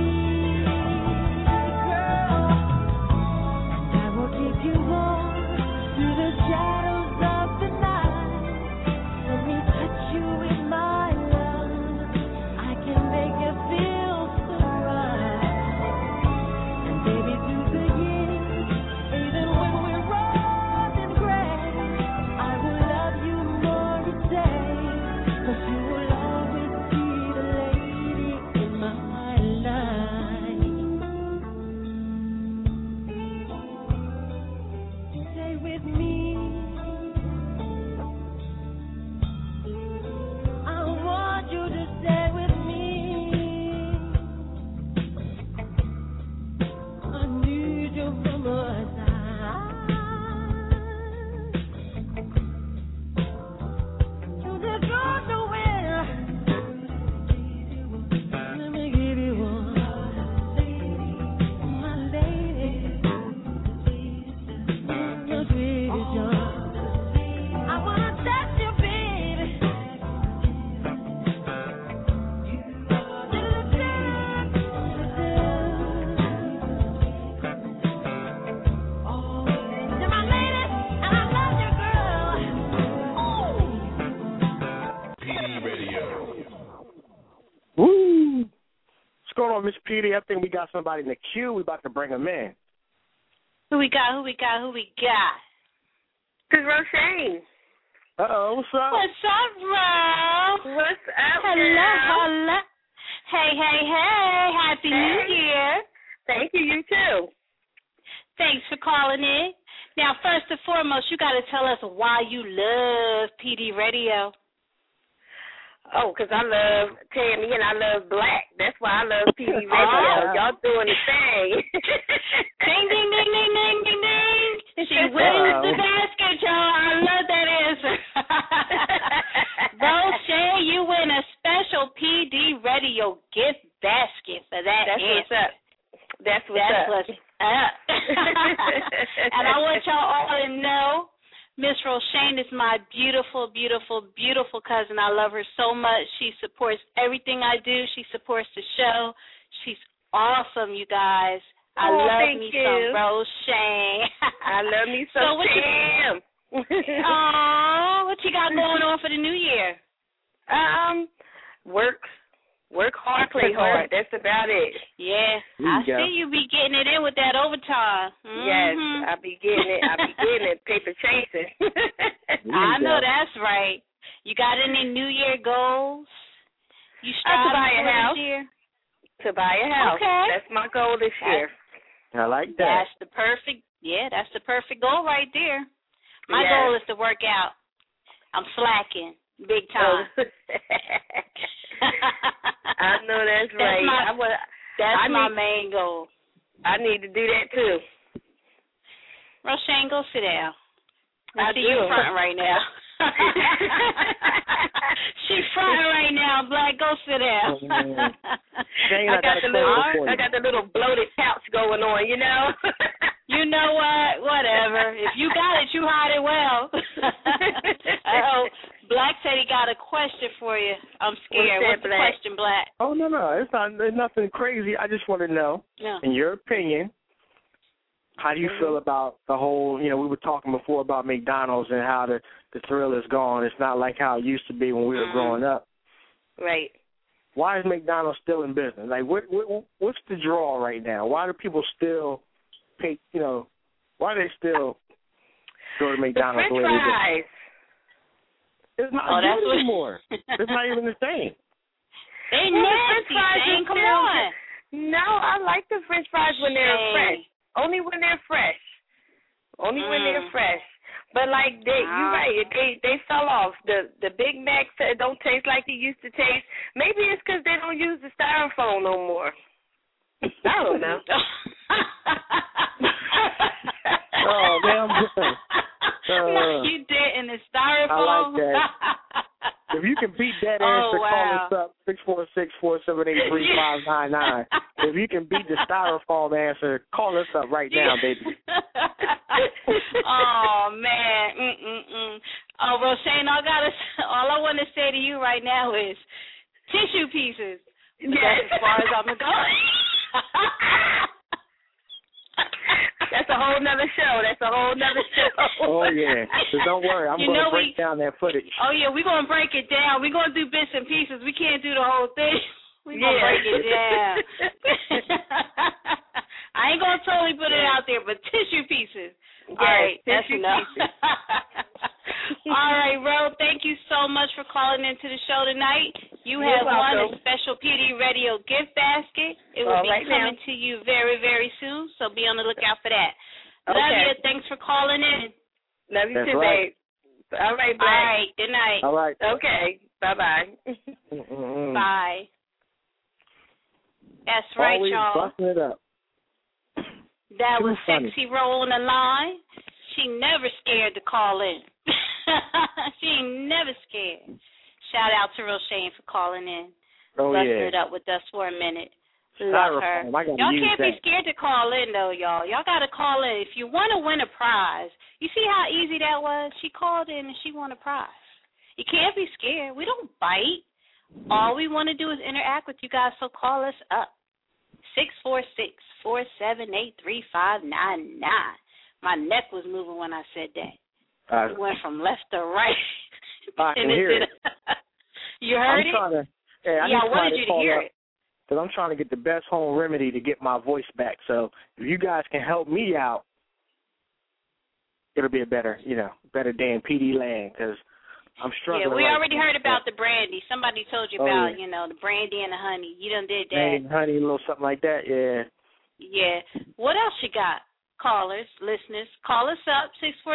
girl, and I will keep you warm through the shadows of the night. Let me touch you with my love. I can make you feel so right. And baby, through the years, even when we're old and gray, I will love you more each day. 'Cause you will always be the lady in my life. Stay with me. I want you to stay with me. I need you by my side. You just go nowhere. Let me give you one, my lady, your sweet John. I wanna touch you, baby. You're my lady, and I love you, girl. PD Radio. Woo! What's going on, Miss Petey? I think we got somebody in the queue. We about to bring him in. Who we got? This is Roshane. Uh-oh, what's up? What's up, bro? What's up, Hello. Hey. Happy New Year. Thank you, you too. Thanks for calling in. Now, first and foremost, you got to tell us why you love PD Radio. Oh, because I love Tammy and I love Black. That's why I love PD Radio. Y'all doing the thing. Ding, ding, ding, ding, ding, ding, ding. She wins the basket, y'all. I love that answer. Roche, you win a special PD Radio gift basket for that answer. That's what's up. And I want y'all all to know, Miss Roshane is my beautiful, beautiful, beautiful cousin. I love her so much. She supports everything I do. She supports the show. She's awesome, you guys. I love me some Roshane. I love me some Sam. Aw, what you got going on for the new year? Work hard, play hard. That's about it. Yeah, I see you be getting it in with that overtime. Mm-hmm. Yes, I be getting it. Paper chasing. I know that's right. You got any New Year goals? You striving to buy a house. This year? To buy a house. Okay. That's my goal this year. I like that. That's the perfect goal right there. My goal is to work out. I'm slacking big time. I know that's right. That's my main goal. I need to do that too. Roshane, go sit down. I see you fronting right now. She's fronting right now, Black. Go sit down. I got the little bloated pouch going on, you know. You know what? Whatever. If you got it, you hide it well. Black said he got a question for you. I'm scared. What's the question, Black? Oh, no. It's nothing crazy. I just want to know, in your opinion, how do you feel about the whole, we were talking before about McDonald's and how the thrill is gone. It's not like how it used to be when we were growing up. Right. Why is McDonald's still in business? Like, what's the draw right now? Why do people still pay, why do they still go to McDonald's? The French fries. It's not good anymore. It's not even the same. They nasty, Shane. Come on. No, I like the French fries when they're fresh. Only when they're fresh. But like you're right. They fell off. The Big Macs don't taste like they used to taste. Maybe it's because they don't use the styrofoam no more. I don't know. Oh man, I'm good. No, you did in the styrofoam. I like that. If you can beat that answer, call us up 646-478-3599. If you can beat the styrofoam answer, call us up right now, baby. Oh man, Oh, Roshane, all I want to say to you right now is tissue pieces. Yes. That's as far as I'm going. That's a whole nother show. Oh, yeah. So don't worry. I'm going to break down that footage. Oh, yeah. We're going to break it down. We're going to do bits and pieces. We can't do the whole thing. We're going to break it down. I ain't going to totally put it out there, but tissue pieces. Yes, all right. That's enough. All right, Ro. Thank you so much for calling into the show tonight. You have won a special PD Radio gift basket. It will be coming to you very, very soon, so be on the lookout for that. Okay. Love you. Thanks for calling in. Love you too, babe. All right, Black. All right. Good night. All right. Okay. Bye-bye. Bye. That's right, always y'all. Busting it up. That Too was funny. Sexy Ro on the line. She never scared to call in. She ain't never scared. Shout out to Roshane for calling in. Busting it up with us for a minute. Love her. Y'all can't be scared to call in, though, y'all. Y'all got to call in. If you want to win a prize, you see how easy that was? She called in and she won a prize. You can't be scared. We don't bite. All we want to do is interact with you guys, so call us up. 646-478-3599. My neck was moving when I said that. It went from left to right. I can hear it. You heard it? I wanted you to hear it. Because I'm trying to get the best home remedy to get my voice back. So if you guys can help me out, it'll be a better day in PD land because I'm struggling. Yeah, we already heard about the brandy. Somebody told you about, the brandy and the honey. You done did that. Brandy and honey, a little something like that, yeah. Yeah. What else you got? callers, listeners, call us up,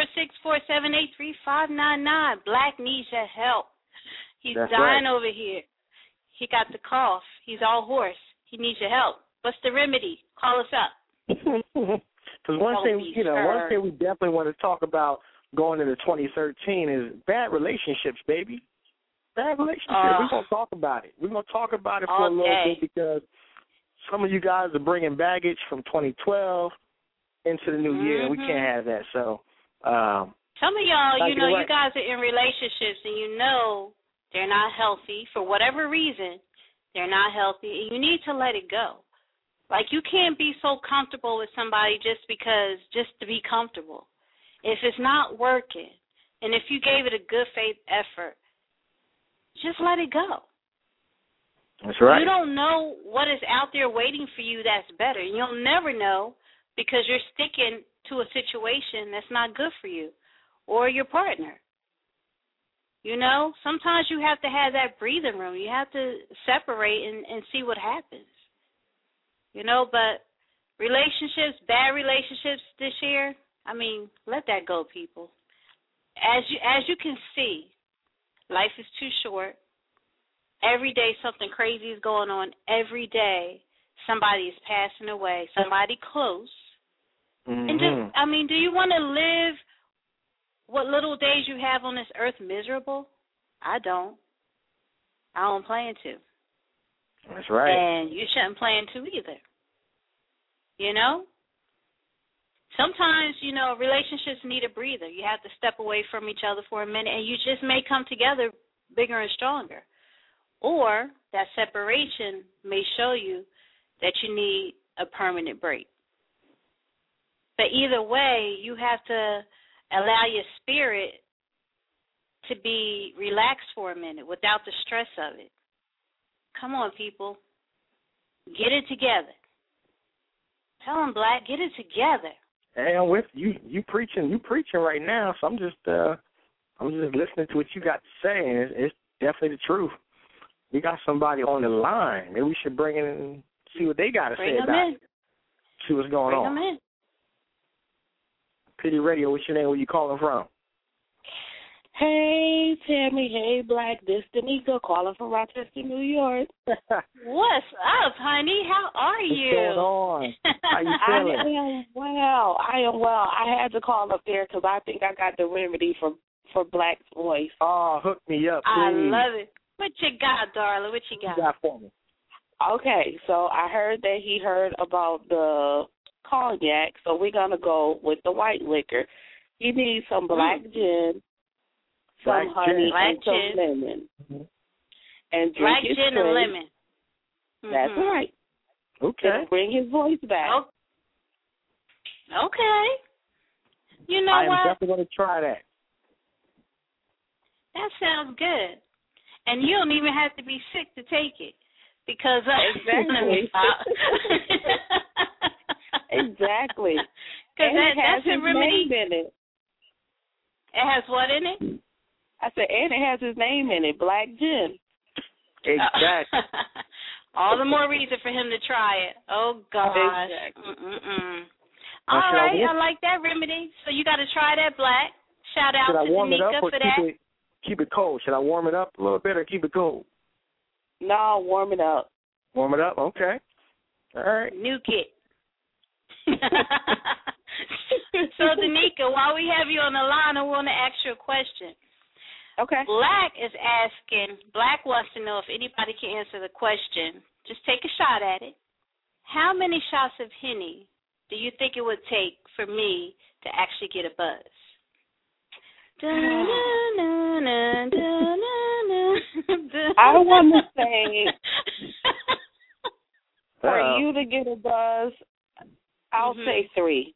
646-478-3599. Black needs your help. He's That's dying right. over here. He got the cough. He's all hoarse. He needs your help. What's the remedy? Call us up. Because one thing we definitely want to talk about going into 2013 is bad relationships, baby. Bad relationships. We're going to talk about it. We're going to talk about it for a little bit because some of you guys are bringing baggage from 2012 into the new year, and we can't have that. So, some of y'all, you guys are in relationships, and you know they're not healthy for whatever reason. They're not healthy, and you need to let it go. Like, you can't be so comfortable with somebody just to be comfortable. If it's not working, and if you gave it a good faith effort, just let it go. That's right. You don't know what is out there waiting for you that's better. You'll never know because you're sticking to a situation that's not good for you or your partner. You know, sometimes you have to have that breathing room. You have to separate and see what happens. You know, but relationships, bad relationships this year, I mean, let that go, people. As you can see, life is too short. Every day something crazy is going on. Every day somebody is passing away, somebody close. And just, I mean, do you want to live what little days you have on this earth miserable? I don't plan to. That's right. And you shouldn't plan to either. You know? Sometimes, relationships need a breather. You have to step away from each other for a minute, and you just may come together bigger and stronger. Or that separation may show you that you need a permanent break. But either way, you have to allow your spirit to be relaxed for a minute without the stress of it. Come on, people. Get it together. Tell them, Black, get it together. Hey, I'm with you. You preaching right now. So I'm just listening to what you got to say, and it's definitely the truth. We got somebody on the line. Maybe we should bring in and see what they got to say about it. See what's going on. Bring them in. PD Radio, what's your name? Where you calling from? Hey, Tammy. Hey, Black. This Danica calling from Rochester, New York. What's up, honey? How are you? What's going on? How you feeling? I am well. I had to call up there because I think I got the remedy for Black's voice. Oh, hook me up, please. I love it. What you got, darling? What you got? What you got for me? Okay, so I heard that he heard about the cognac, so we're going to go with the white liquor. He needs some black gin, some honey, and some lemon. And drink black his gin drink. And lemon. That's right. Okay. It'll bring his voice back. Okay. You know I am what? definitely going to try that. That sounds good. And you don't even have to be sick to take it. Because exactly. Exactly. Because that's a remedy. Name in it. It has what in it? I said, and it has his name in it, Black Gin. Exactly. All the more reason for him to try it. Oh, gosh. Exactly. All right, I like that remedy. So you got to try that, Black. Shout out to Danica for that. Keep it cold. Should I warm it up a little bit or keep it cold? No, warm it up. Warm it up? Okay. All right. Nuke it. So, Danica, while we have you on the line, I want to ask you a question. Okay. Black wants to know if anybody can answer the question. Just take a shot at it. How many shots of Henny do you think it would take for me to actually get a buzz? I want to say, for you to get a buzz, I'll say 3.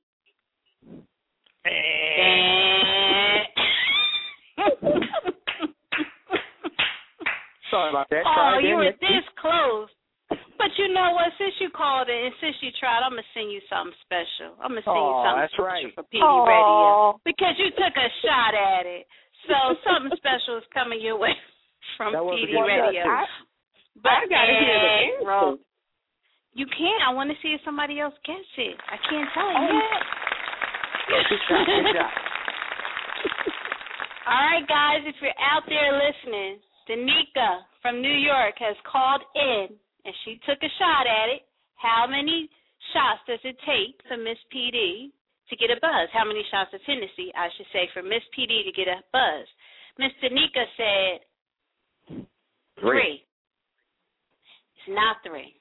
Sorry about that. You were this close. But you know what? Since you called it and since you tried, I'm going to send you something special. I'm going to send you something special for PD Radio. Because you took a shot at it. So something special is coming your way from PD Radio. I got to hear the answer. You can't. I want to see if somebody else gets it. I can't tell you yet. Good job. All right, guys, if you're out there listening, Danica from New York has called in, and she took a shot at it. How many shots does it take for Miss PD to get a buzz? How many shots of Hennessy, I should say, for Miss PD to get a buzz? Miss Danica said 3. It's not 3.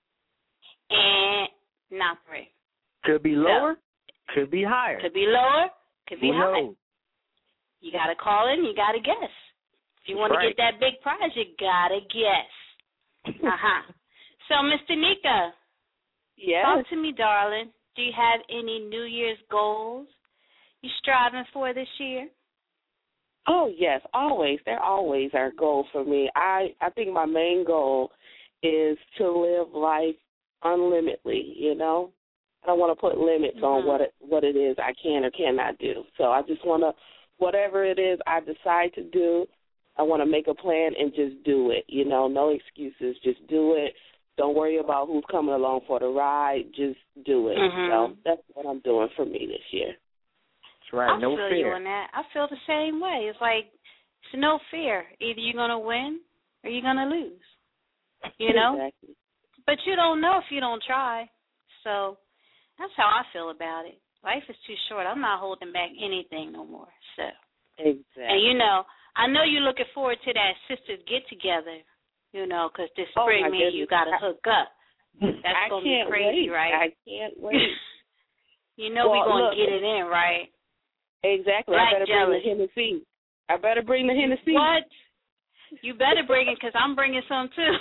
And not 3. Could be lower, could be higher. Could be lower, could be higher. knows? You got to call in, you got to guess. If you want to get that big prize, you got to guess. So, Miss Danica, talk to me, darling. Do you have any New Year's goals you striving for this year? Oh, yes, always. There always are goals for me. I think my main goal is to live life unlimitedly, you know. I don't want to put limits on what it is I can or cannot do. So I just want to, whatever it is I decide to do, I want to make a plan and just do it, you know, no excuses. Just do it. Don't worry about who's coming along for the ride. Just do it. So that's what I'm doing for me this year. That's right. I No feel fear. you on that. I feel the same way. It's like it's no fear. Either you're going to win or you're going to lose, you know? Exactly. But you don't know if you don't try. So that's how I feel about it. Life is too short. I'm not holding back anything no more. So, exactly. And, you know, I know you're looking forward to that sisters get-together, you know, because this spring, me and you got to hook up. That's going to be crazy, right? I can't wait. You know we're going to get it in, right? Exactly. I better bring the Hennessy. I better bring the Hennessy. What? You better bring it because I'm bringing some, too.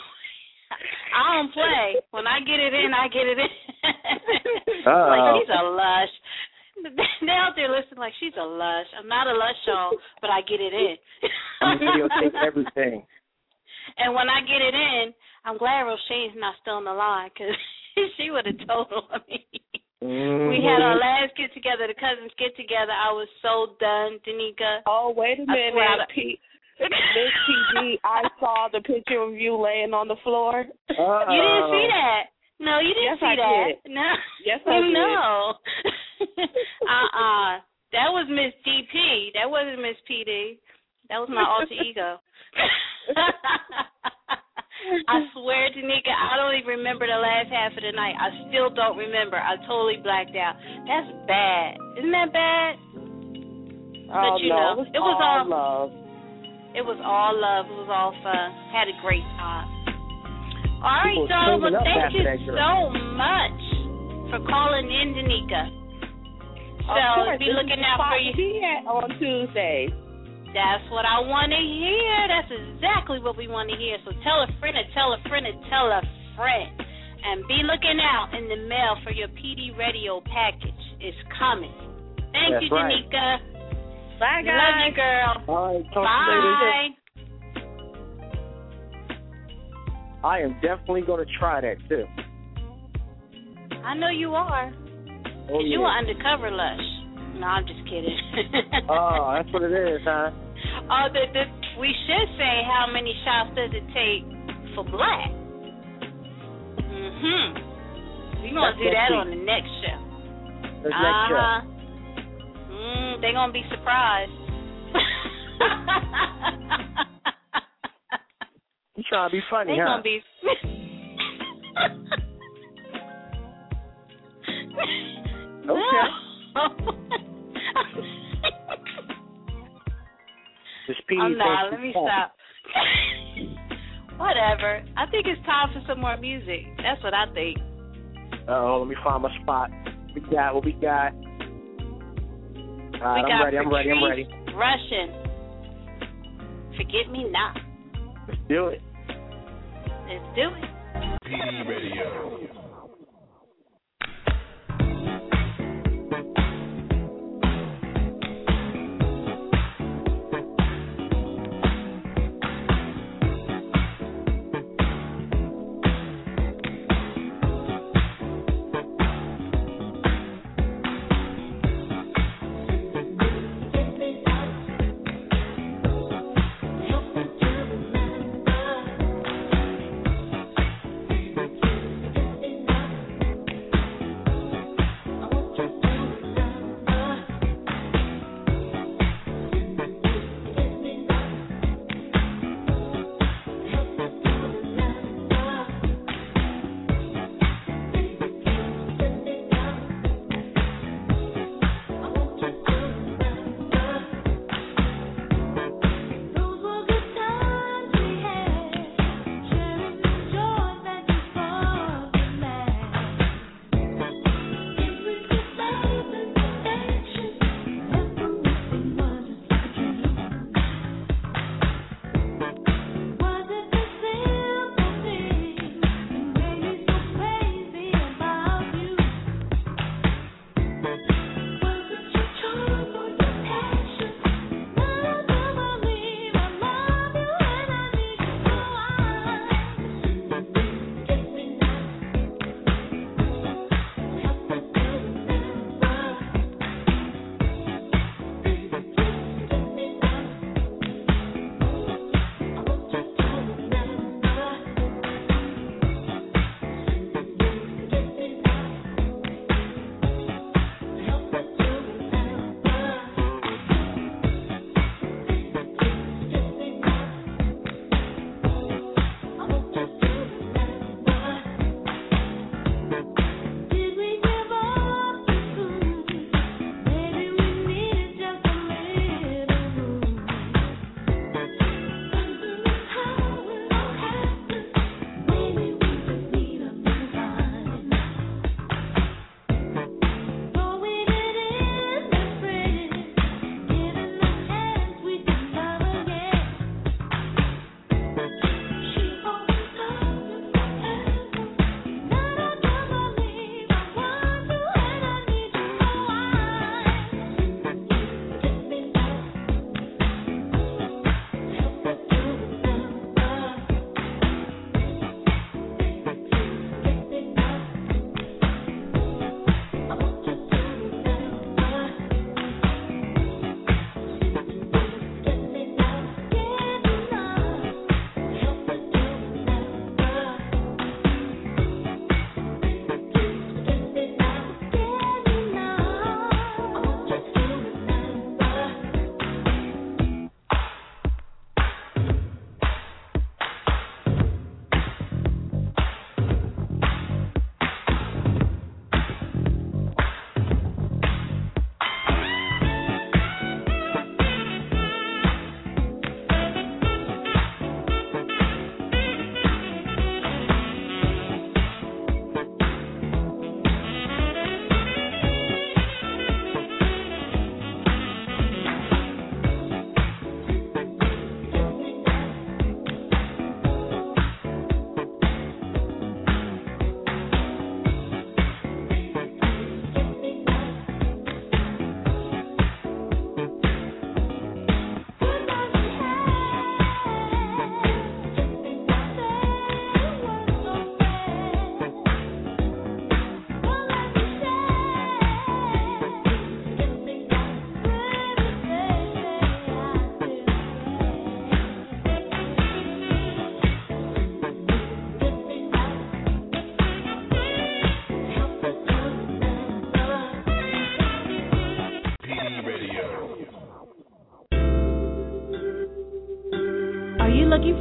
I don't play. When I get it in, I get it in. Like, she's a lush. They're out there listening like, she's a lush. I'm not a lush, y'all, but I get it in. I'm going to videotape everything. And when I get it in, I'm glad Roshane's not still on the line because she would have told on me. We had our last get-together, the cousins get-together. I was so done, Danica. Oh, wait a minute. Miss PD, I saw the picture of you laying on the floor. You didn't see that. No, you didn't see that. Did. No. Yes, I did. No. That was Miss DP. That wasn't Miss PD. That was my alter ego. I swear, Danica, I don't even remember the last half of the night. I still don't remember. I totally blacked out. That's bad. Isn't that bad? Oh, but you no, know, it was all love. It was all love. It was all fun. Had a great time. All right, so well, thank you so much for calling in, Danica. So be looking out for you on Tuesday. That's what I want to hear. That's exactly what we want to hear. So tell a friend and tell a friend and tell a friend. And be looking out in the mail for your PD radio package. It's coming. Thank you, Danica. Bye, guys. Love you, girl. All right, talk Bye. to you later. I am definitely going to try that, too. I know you are. Oh, You are undercover lush. No, I'm just kidding. Oh, that's what it is, huh? Oh, we should say how many shots does it take for black. We're going to do that on the next show. The next show. They're going to be surprised. You trying to be funny, They're huh? going to be... Okay. I'm not. Let me stop. Whatever. I think it's time for some more music. That's what I think. Oh, let me find my spot. What we got? All right, I'm ready. Russian. Forget me not. Let's do it. Let's do it. PD Radio.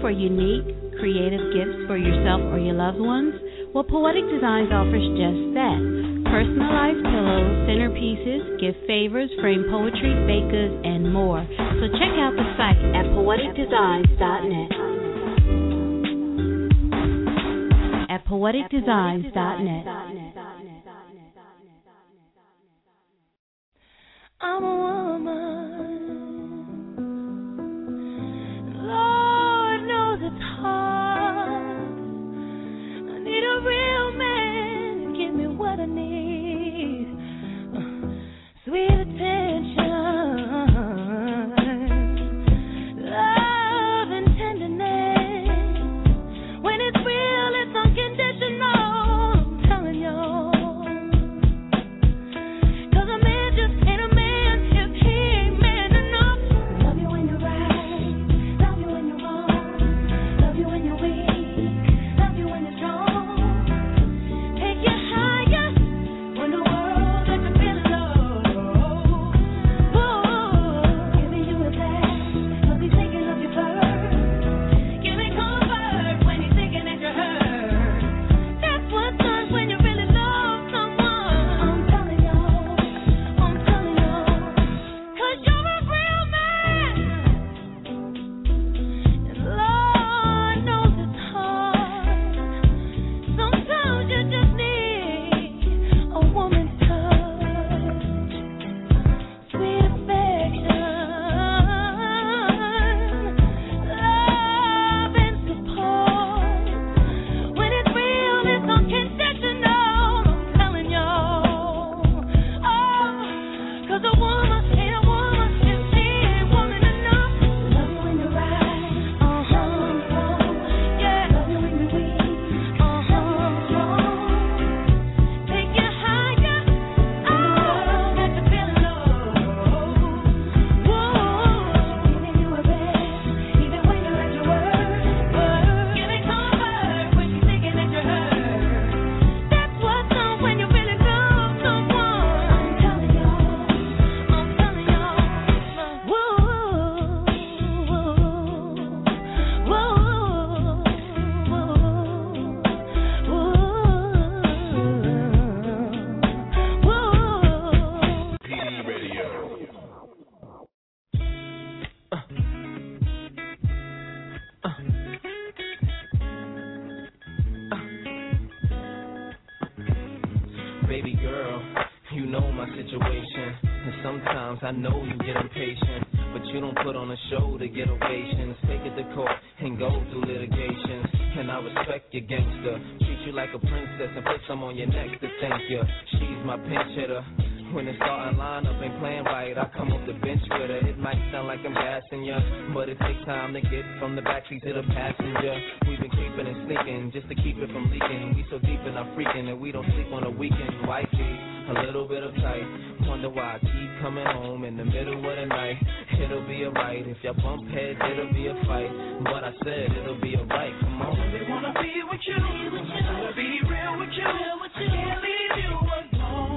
for unique, creative gifts for yourself or your loved ones? Well, Poetic Designs offers just that. Personalized pillows, centerpieces, gift favors, framed poetry, baked goods, and more. So check out the site at poeticdesigns.net. At poeticdesigns.net. I'm a woman. Lord knows it's hard. I need a real man to give me what I need. Sweet attention, love and tenderness. When it's real, it's unconditional. I'm telling y'all. 'Cause a man just ain't a man if he ain't man enough. Love you when you're right, love you when you're wrong, love you when you're weak, love you when you're strong. Take you higher when the world gets you feeling low. Giving you a test 'cause he's thinking of you first. Giving comfort when he's thinking that you're hurt. That's what's done when you really love someone. I'm telling y'all, 'cause you're a real man. And Lord knows it's hard. Sometimes you just need a woman's touch, sweet affection, love and support. When it's real, it's unconditional. I'm telling y'all. 'Cause a woman ain't a woman if she ain't woman enough. Love you when you're right, yeah. Love you when you're weak, strong. Take you higher, got you feeling low. Giving you a rest, even when you're at your worst. Giving comfort when she's thinking that you're hurt. That's what's done when you really love someone. I'm telling y'all. PD Radio. Baby girl, you know my situation, and sometimes I know you get impatient, but you don't put on a show to get ovations. Take it to court and go through litigations, and I respect your gangster. Treat you like a princess and put some on your neck to thank you. She's my pinch hitter. When the starting lineup ain't playing right, I come off the bench with her. It might sound like I'm gassing ya, but it takes time to get from the backseat to the passenger. We've been creeping and sneaking just to keep it from leaking. We so deep in our freaking that we don't sleep on the weekend. Wifey, a little bit of tight. Wonder why I keep coming home in the middle of the night. It'll be alright. If y'all bump heads, it'll be a fight. But I said it'll be alright. Come on. They wanna be with you, wanna be real with you. I can't leave you alone.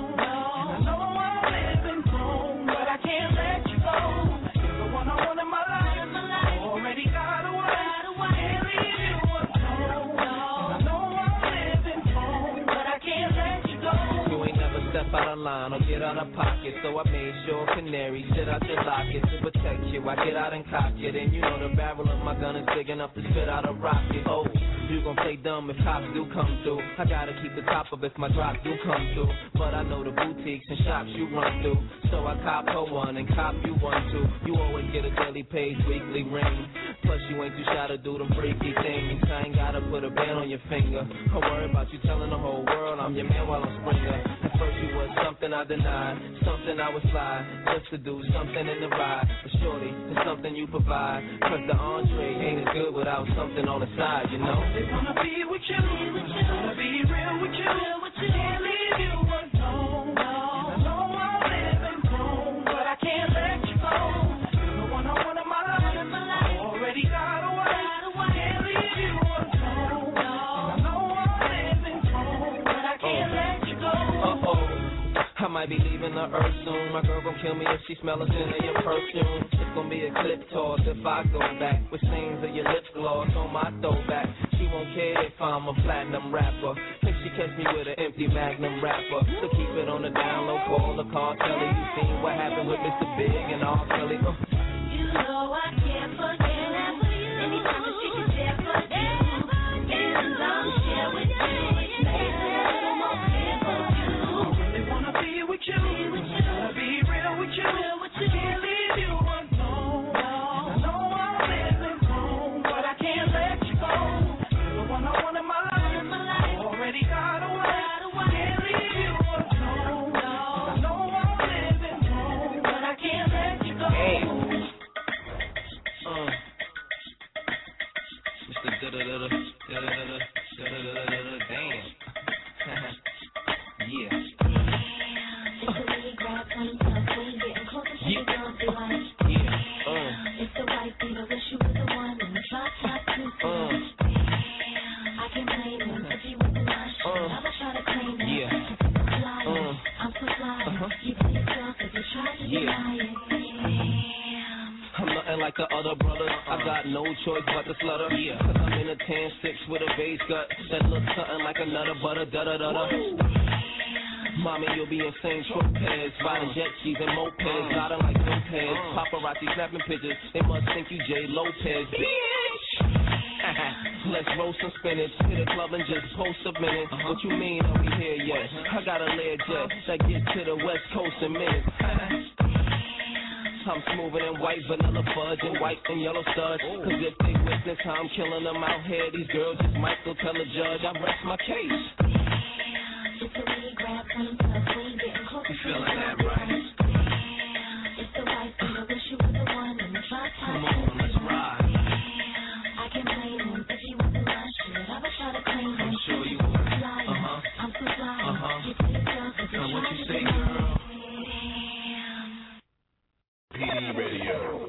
I know I'm living wrong, but I can't let you go. You're the one I want in my life. Already got away. Can't leave you alone. I know I'm living wrong, but I can't let you go. You ain't never step out of line or get out of pocket, so I made sure canary sit out your locket to protect you. I get out and cock it, and you know the barrel of my gun is big enough to spit out a rocket. Oh, you gon' play dumb if cops do come through. I gotta keep the top up if my drop do come through. But I know the boutiques and shops you run through, so I cop her one and cop you one too. You always get a daily page, weekly ring. Plus you ain't too shy to do them freaky things. I ain't gotta put a band on your finger. I worry about you telling the whole world I'm your man while I'm Springer. At first you was something I denied, something I would fly, just to do something in the ride. But shorty, it's something you provide, 'cause the entree ain't as good without something on the side, you know. They wanna be with you, wanna be real with you. I can't leave you alone. And I know I'm living wrong, but I can't let you go. You're the one I want in my life. Already got away. Can't leave you alone. And I know I'm living wrong, but I can't let you go. I might be leaving the earth soon. My girl gon' kill me if she smell a scent of your perfume. It's gon' be a clip toss if I go back with stains of your lip gloss on my throwback. She won't care if I'm a platinum rapper. If she catch me with an empty Magnum wrapper. So keep it on the down low, call the cartel. You seen what happened with Mr. Big and R. Kelly? You know I care for you. Anytime that she can share for you. And I'll share with you. I'm more care for you. I really wanna be with you. Wanna be real with you. I can't leave you alone. I know I'm living wrong, but I can't let you go. You're the one I want in my life. Already got away. Can't leave you alone. I know I'm living wrong, but I can't let you go. Mr. Damn. Yeah. It's the right thing. I wish you were the one in the drop top too. I can't blame him if he wasn't my shit. I would try to claim it. Yeah. I'm so fly. You put yourself if you try to deny it. I'm nothing like the other brothers. I got no choice but to slutter. Yeah. Cause I'm in a 10-6 with a base gut that looks something like a nutter butter da-da-da-da. Mommy, you'll be insane tropez, riding jet skis and mopeds, riding like mopeds. Paparazzi snapping pictures, they must think you J. Lopez. Bitch! Let's roast some spinach, hit a club and just post a minute. What you mean, are we here yet? I got a Learjet that gets to the West Coast in minutes. I'm smoother than white vanilla fudge and white and yellow studs. Cause if they witness how I'm killing them out here, these girls just might go tell a judge I rest my case. It's the way you grab some stuff when you getting close. You feeling that right? It's the right thing. I wish you were the one in the drop top. Come on, let's ride. I can't blame him if he wasn't my shit. I would try to claim him. I'm sure you would. I'm so fly. You put yourself if you What try you to say, deny girl? it. PD Radio.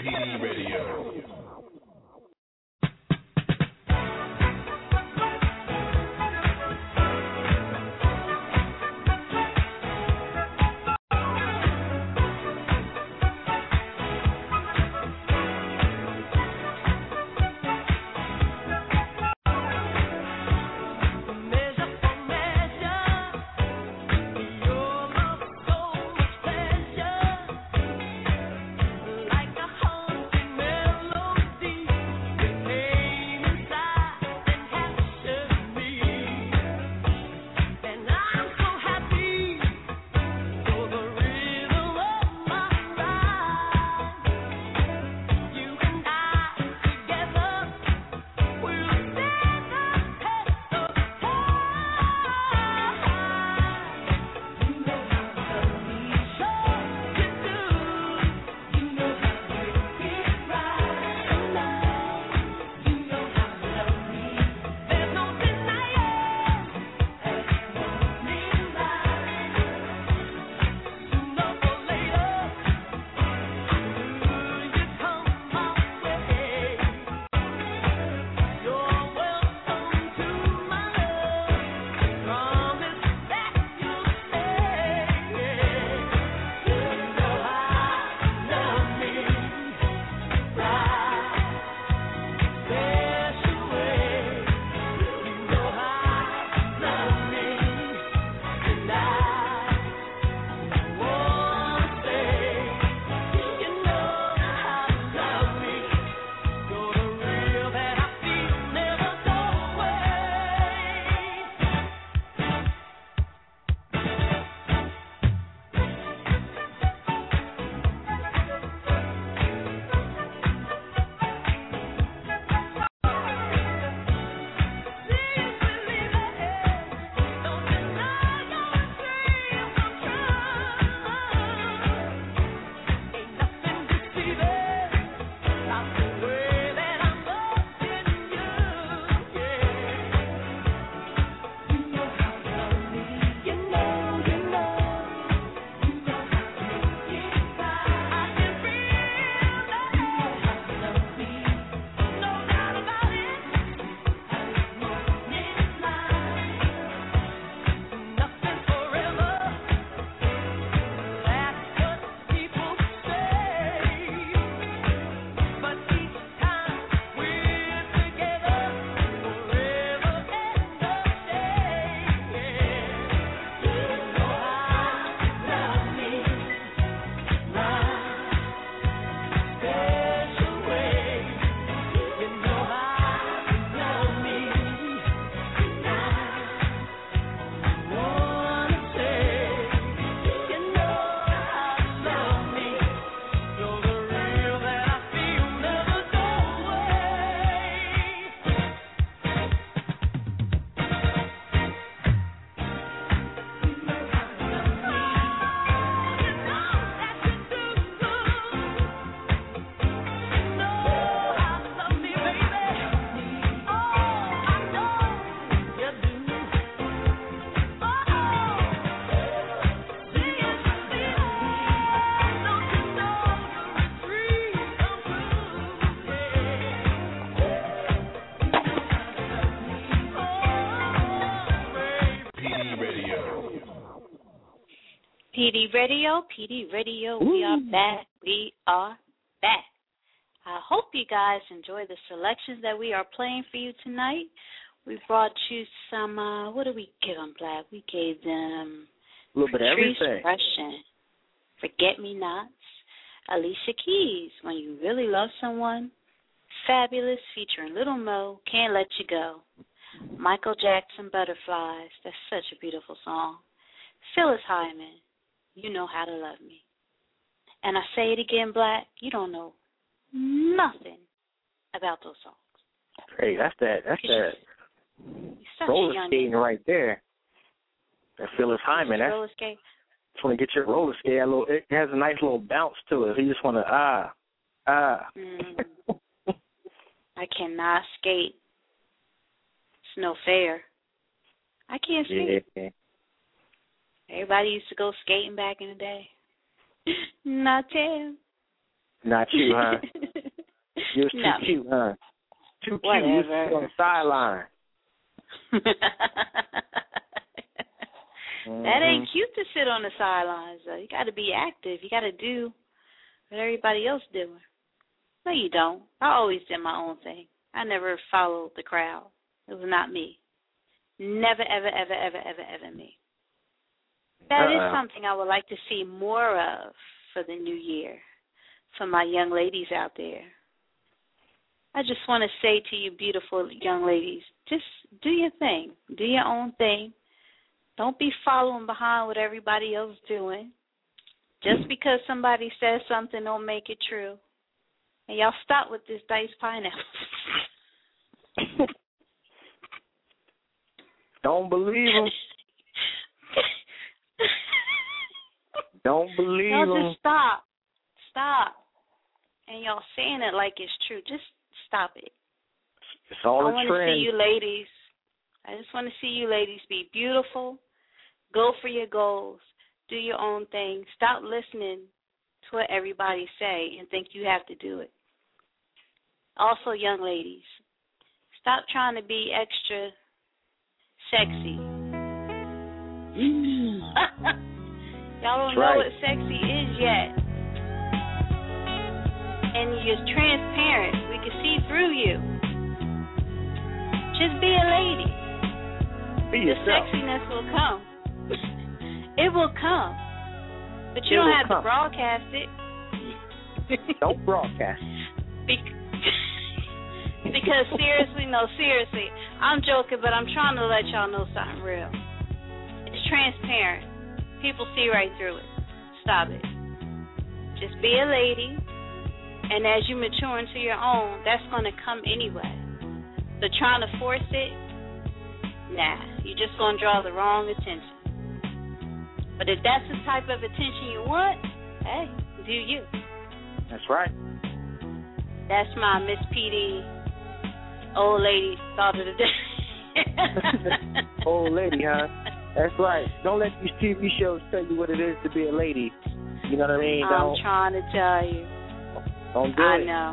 PD Radio. PD Radio, we are back. We are back. I hope you guys enjoy the selections that we are playing for you tonight. We brought you some, what did we give them, Black? We gave them a little bit of everything. Russian, Forget Me Nots, Alicia Keys, When You Really Love Someone, Fabulous featuring Little Mo, Can't Let You Go, Michael Jackson, Butterflies, that's such a beautiful song, Phyllis Hyman, You Know How to Love Me. And I say it again, Black, you don't know nothing about those songs. Hey, that's that roller skating right there. That Phyllis Hyman. That's roller skate. Just want to get your roller skate. It has a nice little bounce to it. You just want to I cannot skate. It's no fair. I can't skate. Yeah. Everybody used to go skating back in the day. Not Tim. Not you, huh? You was too cute, huh? Too cute. You was on the sideline. That ain't cute to sit on the sidelines, though. You got to be active. You got to do what everybody else doing. No, you don't. I always did my own thing. I never followed the crowd. It was not me. Never, ever, ever, ever, ever, ever me. That is something I would like to see more of for the new year, for my young ladies out there. I just want to say to you, beautiful young ladies, just do your thing. Do your own thing. Don't be following behind what everybody else is doing. Just because somebody says something don't make it true. And y'all stop with this diced pineapple. Don't believe them. Don't believe them. Y'all just stop. Stop. And y'all saying it like it's true. Just stop it. It's all a trend. I want to see you ladies. I just want to see you ladies be beautiful. Go for your goals. Do your own thing. Stop listening to what everybody say and think you have to do it. Also, young ladies, stop trying to be extra sexy. Y'all don't know what sexy is yet. And you're transparent. We can see through you. Just be a lady. Be yourself. The sexiness will come. It will come. But you don't have to broadcast it. Don't broadcast. Because seriously, I'm joking, but I'm trying to let y'all know something real. It's transparent. People see right through it. Stop it. Just be a lady, and as you mature into your own, that's going to come anyway. But trying to force it, nah, you're just going to draw the wrong attention. But if that's the type of attention you want, hey, do you. That's right. That's my Miss PD old lady thought of the day. Old lady, huh? That's right. Don't let these TV shows tell you what it is to be a lady. You know what I mean? I'm trying to tell you. Don't do it. I know.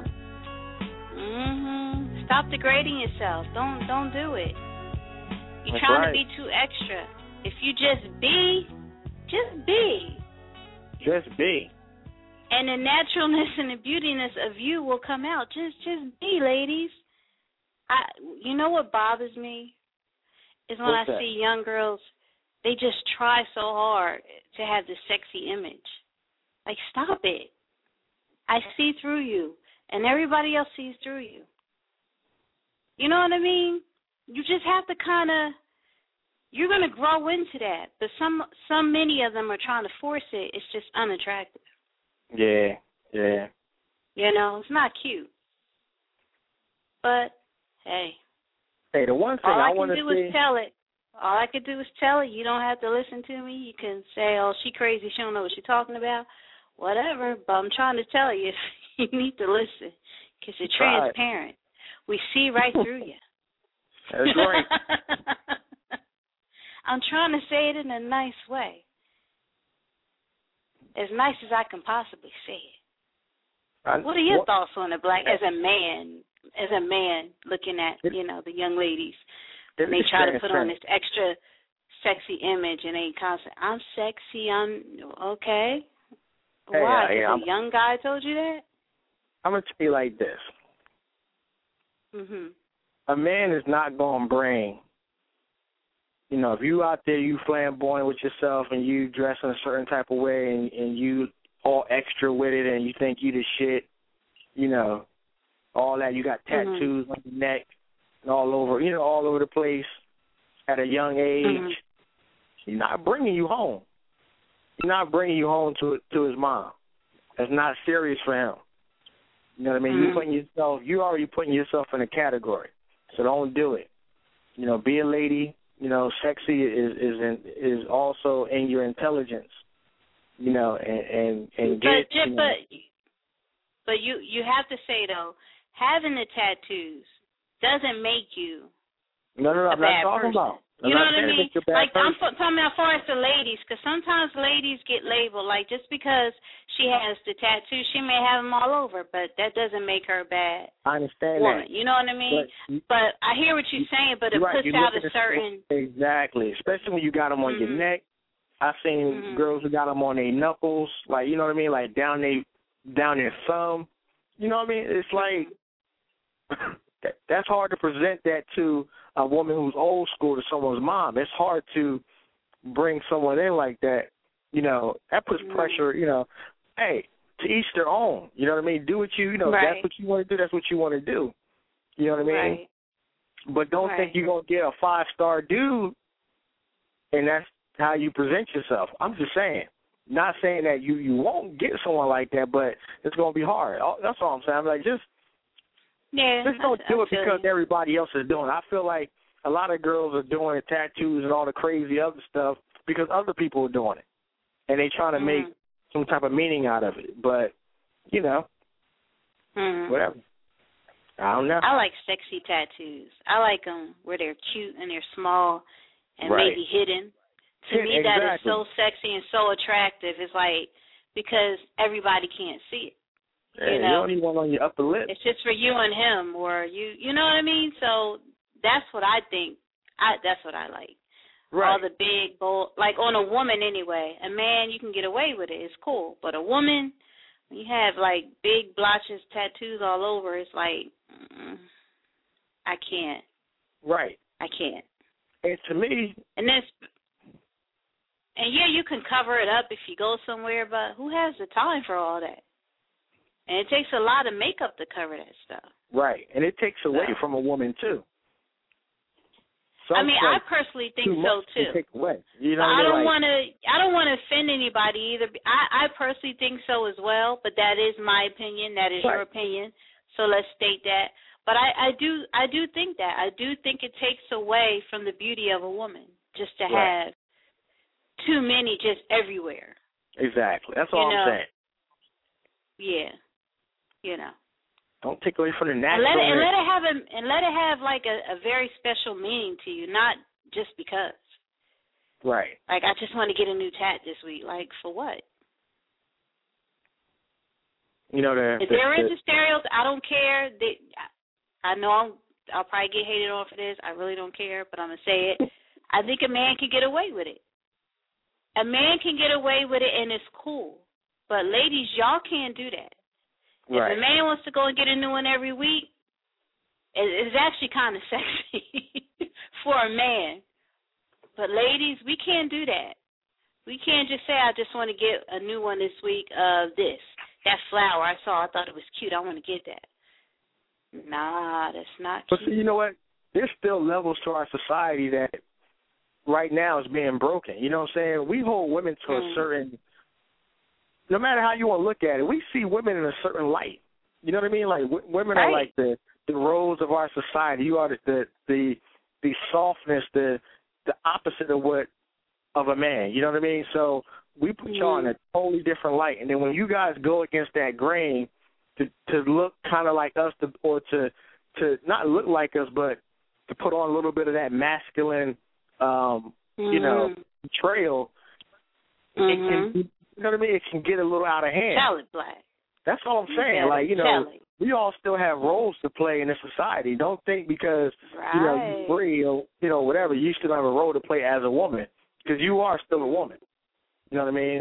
Stop degrading yourself. Don't do it. You're trying to be too extra. If you just be. Just be. Just be. And the naturalness and the beautiness of you will come out. Just be, ladies. You know what bothers me? Is when I see young girls, they just try so hard to have this sexy image. Like, stop it. I see through you, and everybody else sees through you. You know what I mean? You just have to kind of, you're going to grow into that. But many of them are trying to force it. It's just unattractive. Yeah. You know, it's not cute. But, hey. Hey, the one thing I want to see. All I can do is tell it. All I can do is tell it. You don't have to listen to me. You can say, oh, she crazy. She don't know what she's talking about. Whatever. But I'm trying to tell you, you need to listen because you're transparent. We see right through you. That's right. I'm trying to say it in a nice way. As nice as I can possibly say it. What are your thoughts on it, Black, as a man looking at, the young ladies, and they try to put on this extra sexy image, and they constantly, I'm sexy, I'm okay. Hey, why? Because a young guy told you that? I'm going to tell you like this. A man is not going to bring, if you out there, you flamboyant with yourself, and you dress in a certain type of way, and you all extra with it, and you think you the shit, all that. You got tattoos on your neck and all over, all over the place at a young age. He's not bringing you home. He's not bringing you home to his mom. That's not serious for him. You know what I mean? You're already putting yourself in a category. So don't do it. Be a lady. Sexy is also in your intelligence. And get. But you have to say though, having the tattoos doesn't make you. No, I'm not talking about. You know what I mean? Like, person. I'm talking about as far as the ladies, because sometimes ladies get labeled, like, just because she has the tattoo, she may have them all over, but that doesn't make her a bad I understand woman. that. You know what I mean? But I hear what you're saying, but it puts out a certain... Exactly, especially when you got them on your neck. I've seen girls who got them on their knuckles, like, you know what I mean, like down their thumb. You know what I mean? It's like... That's hard to present that to a woman who's old school to someone's mom. It's hard to bring someone in like that. You know, that puts pressure, you know. Hey, to each their own. You know what I mean? Do what you know, right. That's what you want to do, that's what you want to do. You know what I mean? Right. But don't think you're going to get a 5-star dude and that's how you present yourself. I'm just saying. Not saying that you won't get someone like that, but it's going to be hard. That's all I'm saying. I'm like, just don't do it because everybody else is doing it. I feel like a lot of girls are doing tattoos and all the crazy other stuff because other people are doing it. And they trying to make some type of meaning out of it. But, you know, whatever. I don't know. I like sexy tattoos. I like them where they're cute and they're small and maybe hidden. To me, that is so sexy and so attractive. It's like, because everybody can't see it. You know, you don't even want on your upper lip. It's just for you and him, or you know what I mean? So that's what I think. That's what I like. Right. All the big, bold, like on a woman anyway. A man, you can get away with it. It's cool. But a woman, when you have like big blotches, tattoos all over, it's like, I can't. Right. I can't. And to me. And yeah, you can cover it up if you go somewhere, but who has the time for all that? And it takes a lot of makeup to cover that stuff. Right. And it takes away from a woman, too. I mean, I personally think so, too. Take away. You know I don't want to offend anybody either. I personally think so as well, but that is my opinion. That is your opinion. So let's state that. But I do think that. I do think it takes away from the beauty of a woman just to have too many just everywhere. Exactly. That's all I'm saying. Yeah. You know. Don't take away from the natural. And let it have like a very special meaning to you, not just because. Right. Like, I just want to get a new tat this week. Like, for what? You know, if there is a stereotype, I don't care. I know I'll probably get hated on for this. I really don't care, but I'm gonna say it. I think a man can get away with it. A man can get away with it, and it's cool. But ladies, y'all can't do that. Right. If a man wants to go and get a new one every week, it's actually kind of sexy for a man. But ladies, we can't do that. We can't just say, I just want to get a new one this week of this. That flower I saw, I thought it was cute. I want to get that. Nah, that's not cute. But see, you know what? There's still levels to our society that right now is being broken. You know what I'm saying? We hold women to a certain... No matter how you want to look at it, we see women in a certain light. You know what I mean? Like women are like the rose of our society. You are the softness, the opposite of a man. You know what I mean? So we put y'all in a totally different light. And then when you guys go against that grain to look kind of like us, or to not look like us, but to put on a little bit of that masculine, you know, trail, it can. You know what I mean? It can get a little out of hand. Salad black. That's all I'm saying. Like, you know, we all still have roles to play in this society. Don't think because, you know, you're free or, you know, whatever, you still have a role to play as a woman, because you are still a woman. You know what I mean?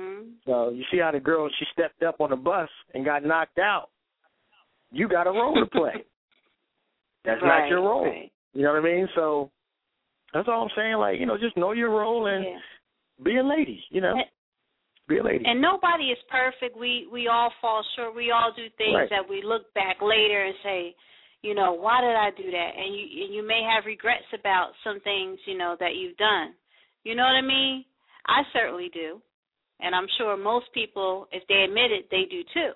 So you see how the girl, she stepped up on the bus and got knocked out. You got a role to play. That's not your role. Right. You know what I mean? So that's all I'm saying. Like, you know, just know your role and be a lady, you know. Be a lady. And nobody is perfect. We all fall short. We all do things that we look back later and say, you know, why did I do that? And you may have regrets about some things, you know, that you've done. You know what I mean? I certainly do. And I'm sure most people, if they admit it, they do too.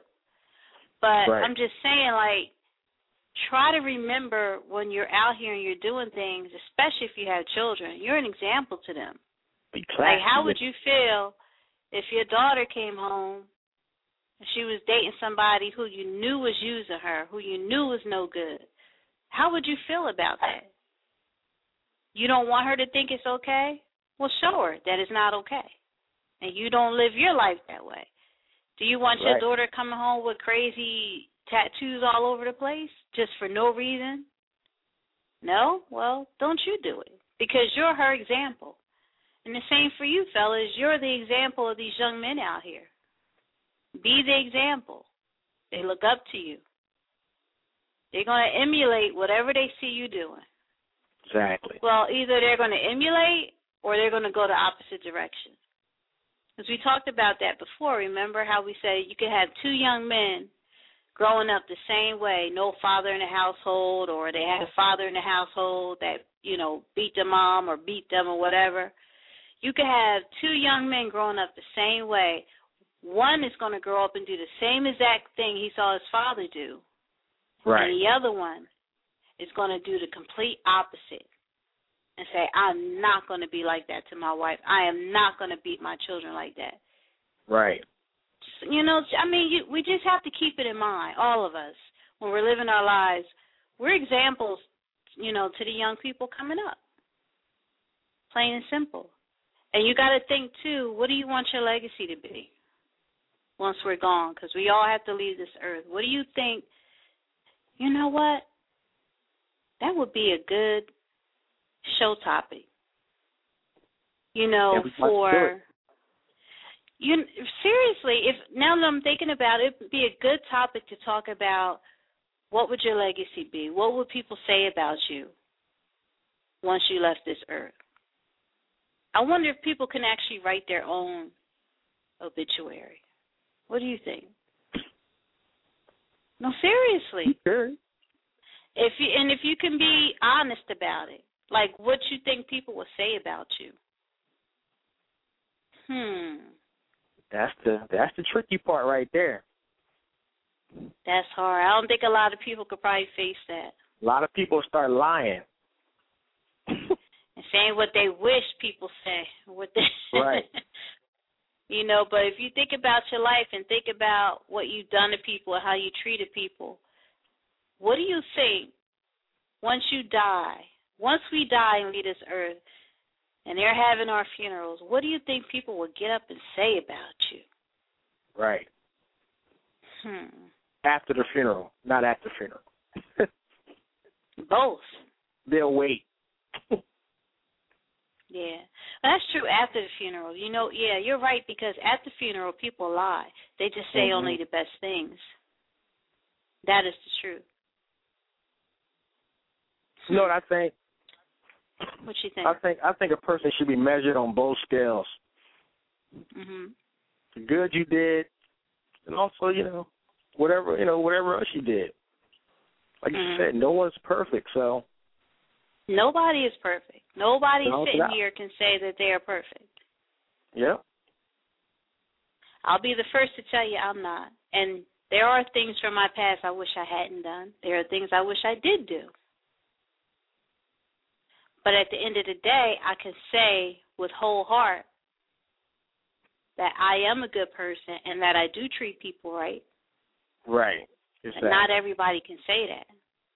But I'm just saying, like, try to remember when you're out here and you're doing things, especially if you have children, you're an example to them. Like, how would you feel if your daughter came home and she was dating somebody who you knew was using her, who you knew was no good? How would you feel about that? You don't want her to think it's okay? Well, show her that it's not okay. And you don't live your life that way. Do you want your daughter coming home with crazy tattoos all over the place just for no reason? No? Well, don't you do it, because you're her example. And the same for you, fellas. You're the example of these young men out here. Be the example. They look up to you. They're going to emulate whatever they see you doing. Exactly. Well, either they're going to emulate or they're going to go the opposite direction. Because we talked about that before. Remember how we said you could have two young men growing up the same way, no father in the household, or they had a father in the household that, beat their mom or beat them or whatever. You could have two young men growing up the same way. One is going to grow up and do the same exact thing he saw his father do. Right. And the other one is going to do the complete opposite and say, I'm not going to be like that to my wife. I am not going to beat my children like that. Right. We just have to keep it in mind, all of us, when we're living our lives. We're examples, to the young people coming up. Plain and simple. And you got to think, too, what do you want your legacy to be once we're gone? Because we all have to leave this earth. What do you think? You know what? That would be a good show topic. Seriously, now that I'm thinking about it, it'd be a good topic to talk about. What would your legacy be? What would people say about you once you left this earth? I wonder if people can actually write their own obituary. What do you think? No, seriously. Sure. If you can be honest about it, like what you think people will say about you. That's the tricky part right there. That's hard. I don't think a lot of people could probably face that. A lot of people start lying. And saying what they wish people say. Right. But if you think about your life and think about what you've done to people and how you treated people, what do you think once we die and leave this earth and they're having our funerals, what do you think people will get up and say about you? Right. After the funeral, not at the funeral. Both. They'll wait. Yeah. That's true after the funeral. You're right, because at the funeral people lie. They just say only the best things. That is the truth. You know what I think? What you think? I think a person should be measured on both scales. The good you did, and also, whatever else you did. Like you said, no one's perfect, so. Nobody is perfect. Nobody sitting here can say that they are perfect. Yep. I'll be the first to tell you I'm not. And there are things from my past I wish I hadn't done. There are things I wish I did do. But at the end of the day, I can say with whole heart that I am a good person and that I do treat people right. Right. And not everybody can say that.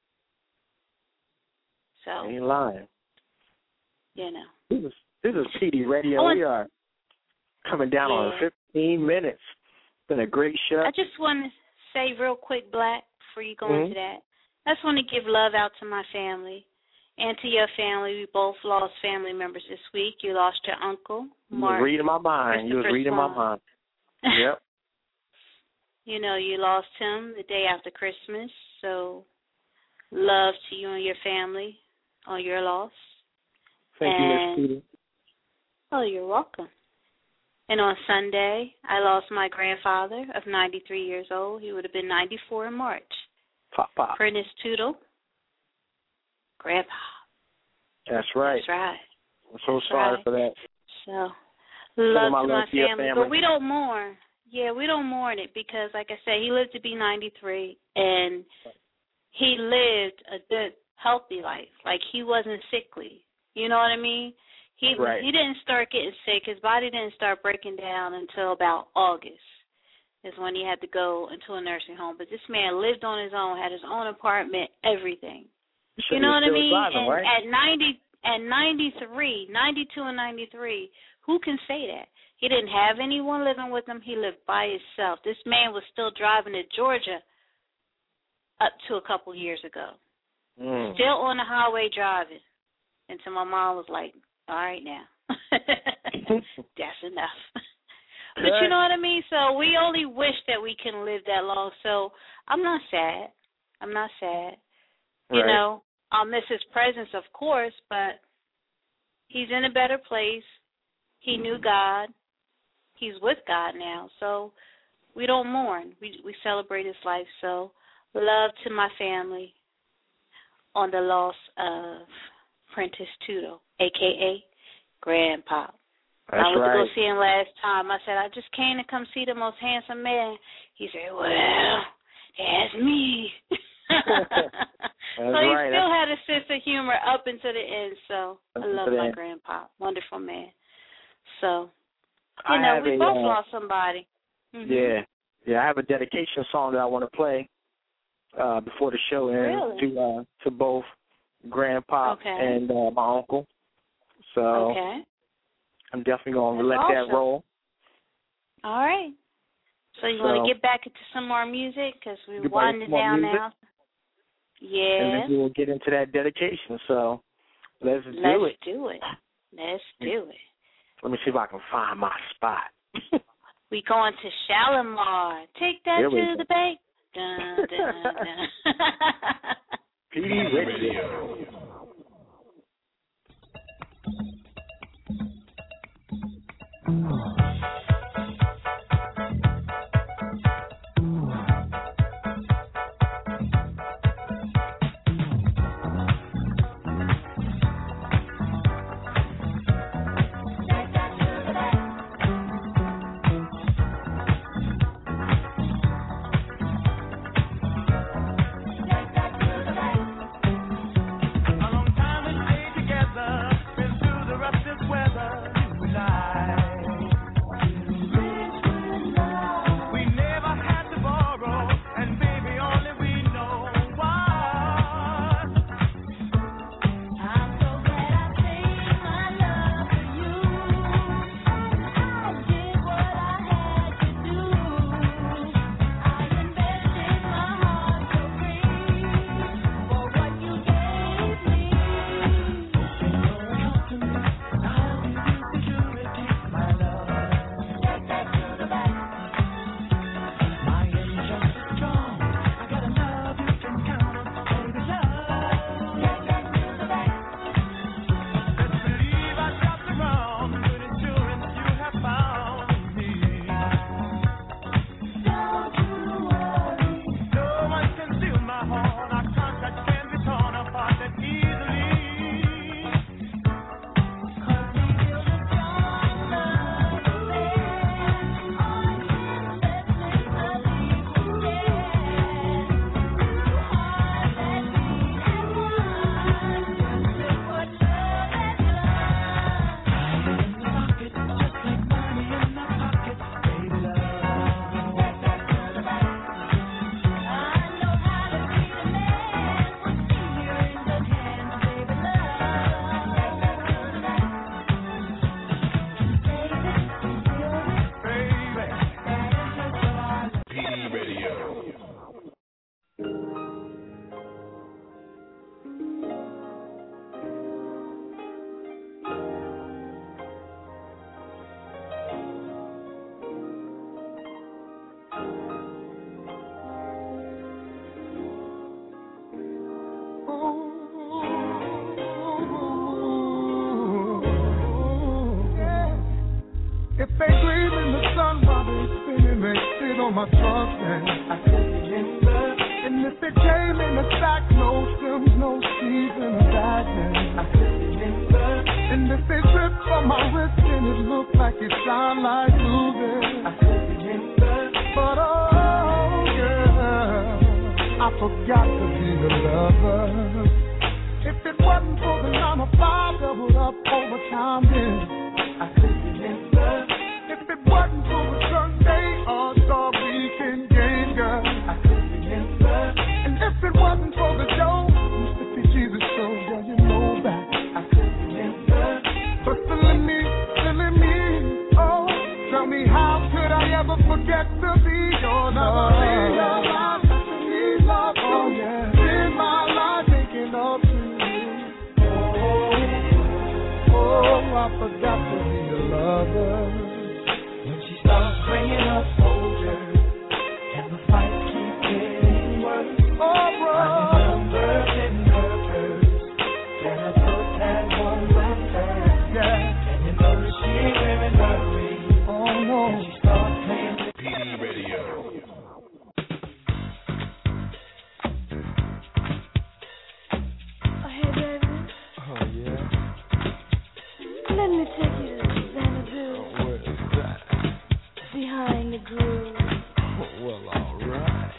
So. Ain't lying. This is PD Radio. We are coming down on 15 minutes. It's been a great show. I just want to say real quick, Black, before you go into that, I just want to give love out to my family and to your family. We both lost family members this week. You lost your uncle, Mark. You was reading my mind. Yep. You lost him the day after Christmas, so love to you and your family on your loss. Thank you, Miss Peter. Oh, you're welcome. And on Sunday, I lost my grandfather of 93 years old. He would have been 94 in March. Papa. Prentice Tootle. Grandpa. That's right. That's right. I'm so sorry for that. So, love to my family. But we don't mourn. Yeah, we don't mourn it because, like I said, he lived to be 93, and he lived a good, healthy life. Like, he wasn't sickly. You know what I mean? He didn't start getting sick. His body didn't start breaking down until about August is when he had to go into a nursing home. But this man lived on his own, had his own apartment, everything. You know what I mean? Driving, and right? at 92 and 93. Who can say that? He didn't have anyone living with him. He lived by himself. This man was still driving to Georgia up to a couple years ago. Still on the highway driving. Until my mom was like, all right now. That's enough. But you know what I mean? So we only wish that we can live that long. So I'm not sad. You know, I'll miss his presence, of course, but he's in a better place. He knew God. He's with God now. So we don't mourn. We celebrate his life. So love to my family on the loss of Prentice Tudo, a.k.a. Grandpa. That's I went to right. go see him last time. I said, I just came to come see the most handsome man. He said, well, that's me. So he still had a sense of humor up until the end. So I love my grandpa. Wonderful man. So, you know, we both lost somebody. Yeah, I have a dedication song that I want to play before the show ends to both Grandpa and my uncle. So I'm definitely going to let that roll. All right. So you want to get back into some more music because we're winding down now. Yeah. And then we'll get into that dedication. So let's do it. Let's do it. Let me see if I can find my spot. We going to Shalimar. Take that to the bank. Dun, dun, dun. PD Radio. If they gleam in the sun while they spinning, they sit on my trunk and I could remember. And if it came in a sack, no stems, no seeds in a bag, then I could remember. And if they dripped from my wrist and it looked like it shine like blue, then I could remember. But oh yeah, I forgot to be a lover. If it wasn't for the 9 to 5 doubled up overtime, then I could remember. If it wasn't for the Sunday All-Star Weekend game, girl, I could remember. And if it wasn't for the Joe, Mississippi Jesus show, girl, you know that I could remember. yet to be your love. Oh, yeah. Spend my life thinking of you. Oh, I forgot to be a lover. When she starts bringing up soldiers and the fight keeps getting worse. Oh, bro. I'm in her purse. Then I put that woman first. Yeah. And you know that she ain't wearing her ring. Oh, no. And she starts playing PD Radio. Oh, hey, baby. Oh, yeah. Let me take you to Xanadu. Where is that? Behind the groove. Well, all right.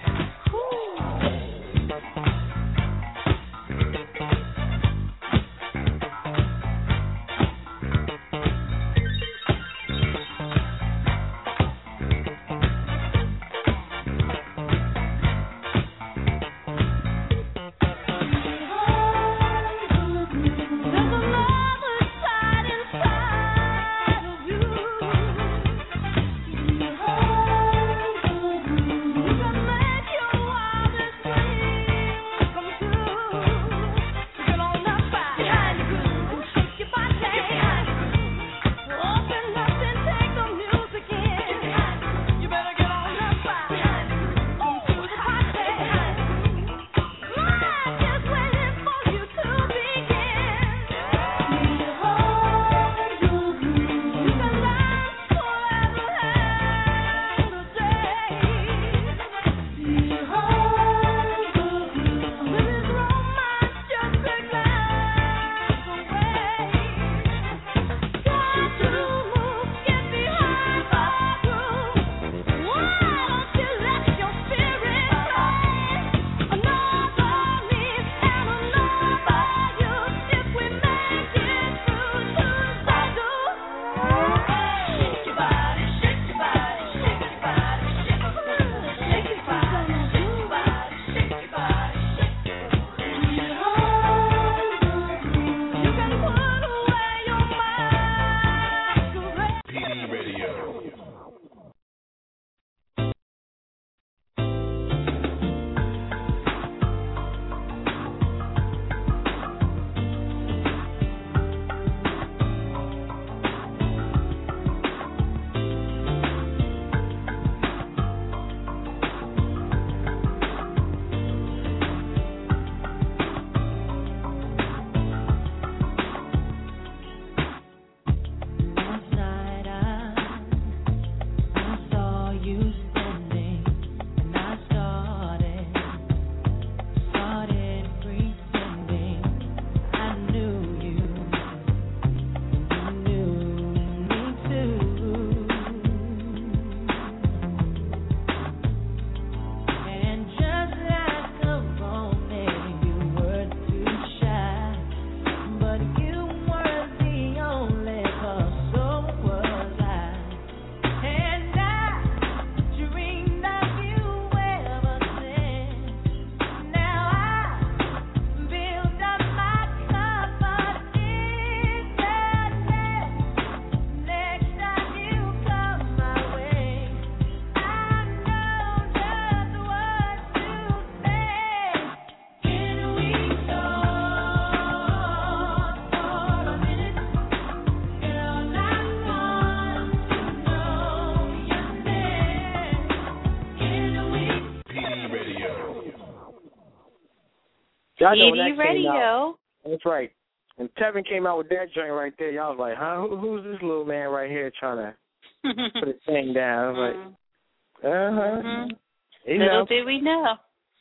Y'all know when that came out. That's right. And Tevin came out with that joint right there. Y'all was like, huh? Who's this little man right here trying to put his thing down? I was like, uh-huh. Little did we know.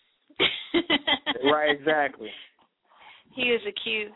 Right, exactly. He was a cutie.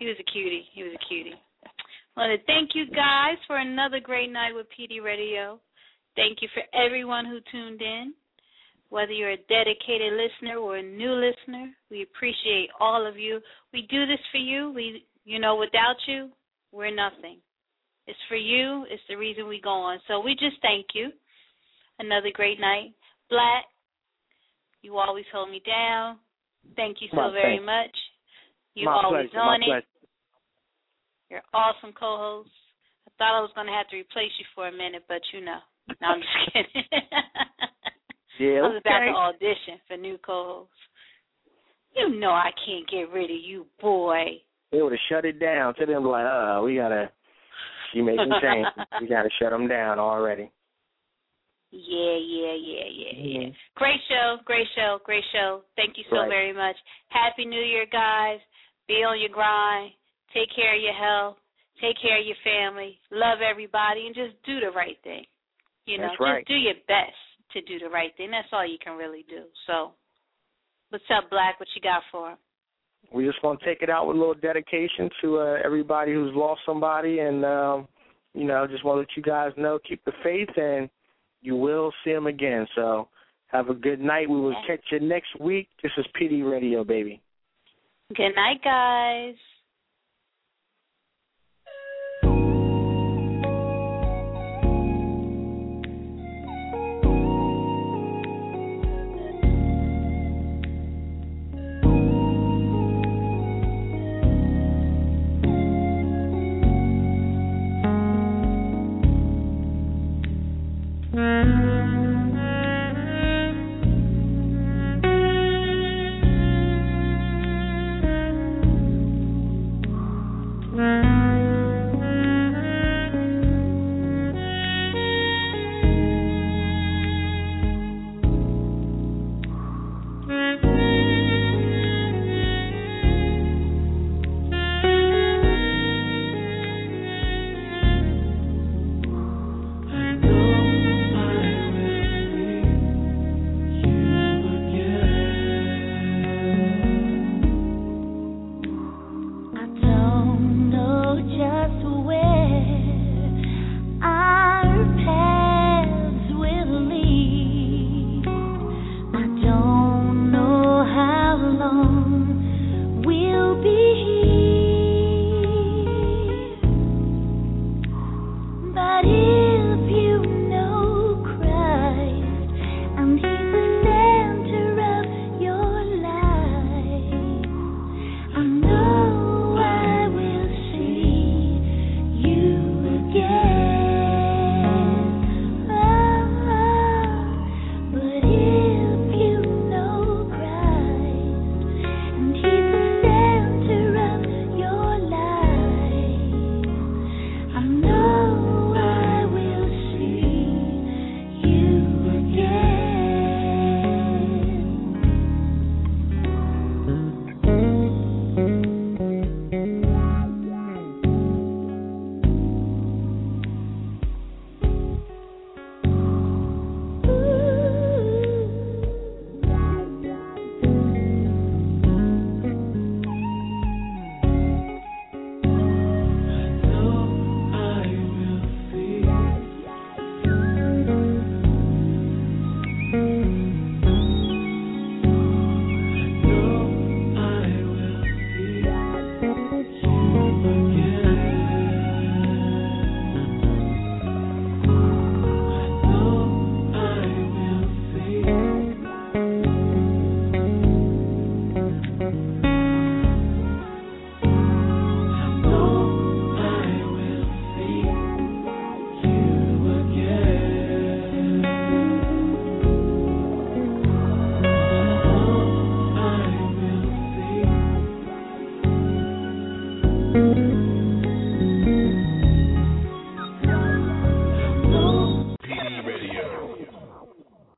Well, thank you guys for another great night with PD Radio. Thank you for everyone who tuned in. Whether you're a dedicated listener or a new listener, we appreciate all of you. We do this for you. Without you, we're nothing. It's for you. It's the reason we go on. So we just thank you. Another great night. Black, you always hold me down. Thank you so very much. You always on it. You're an awesome co-host. I thought I was going to have to replace you for a minute, but you know. No, I'm just kidding. Yeah, I was about to okay. audition for new co-hosts. You know I can't get rid of you, boy. They would have shut it down. To them, like, she making changes. We got to shut them down already. Yeah. Great show. Thank you so very much. Happy New Year, guys. Be on your grind. Take care of your health. Take care of your family. Love everybody, and just do the right thing. You know, just do your best to do the right thing. That's all you can really do. So, what's up, Black? What you got for 'em? We just want to take it out with a little dedication to everybody who's lost somebody, and just want to let you guys know, keep the faith, and you will see them again. So have a good night. We will catch you next week. This is PD Radio, baby. Good night, guys.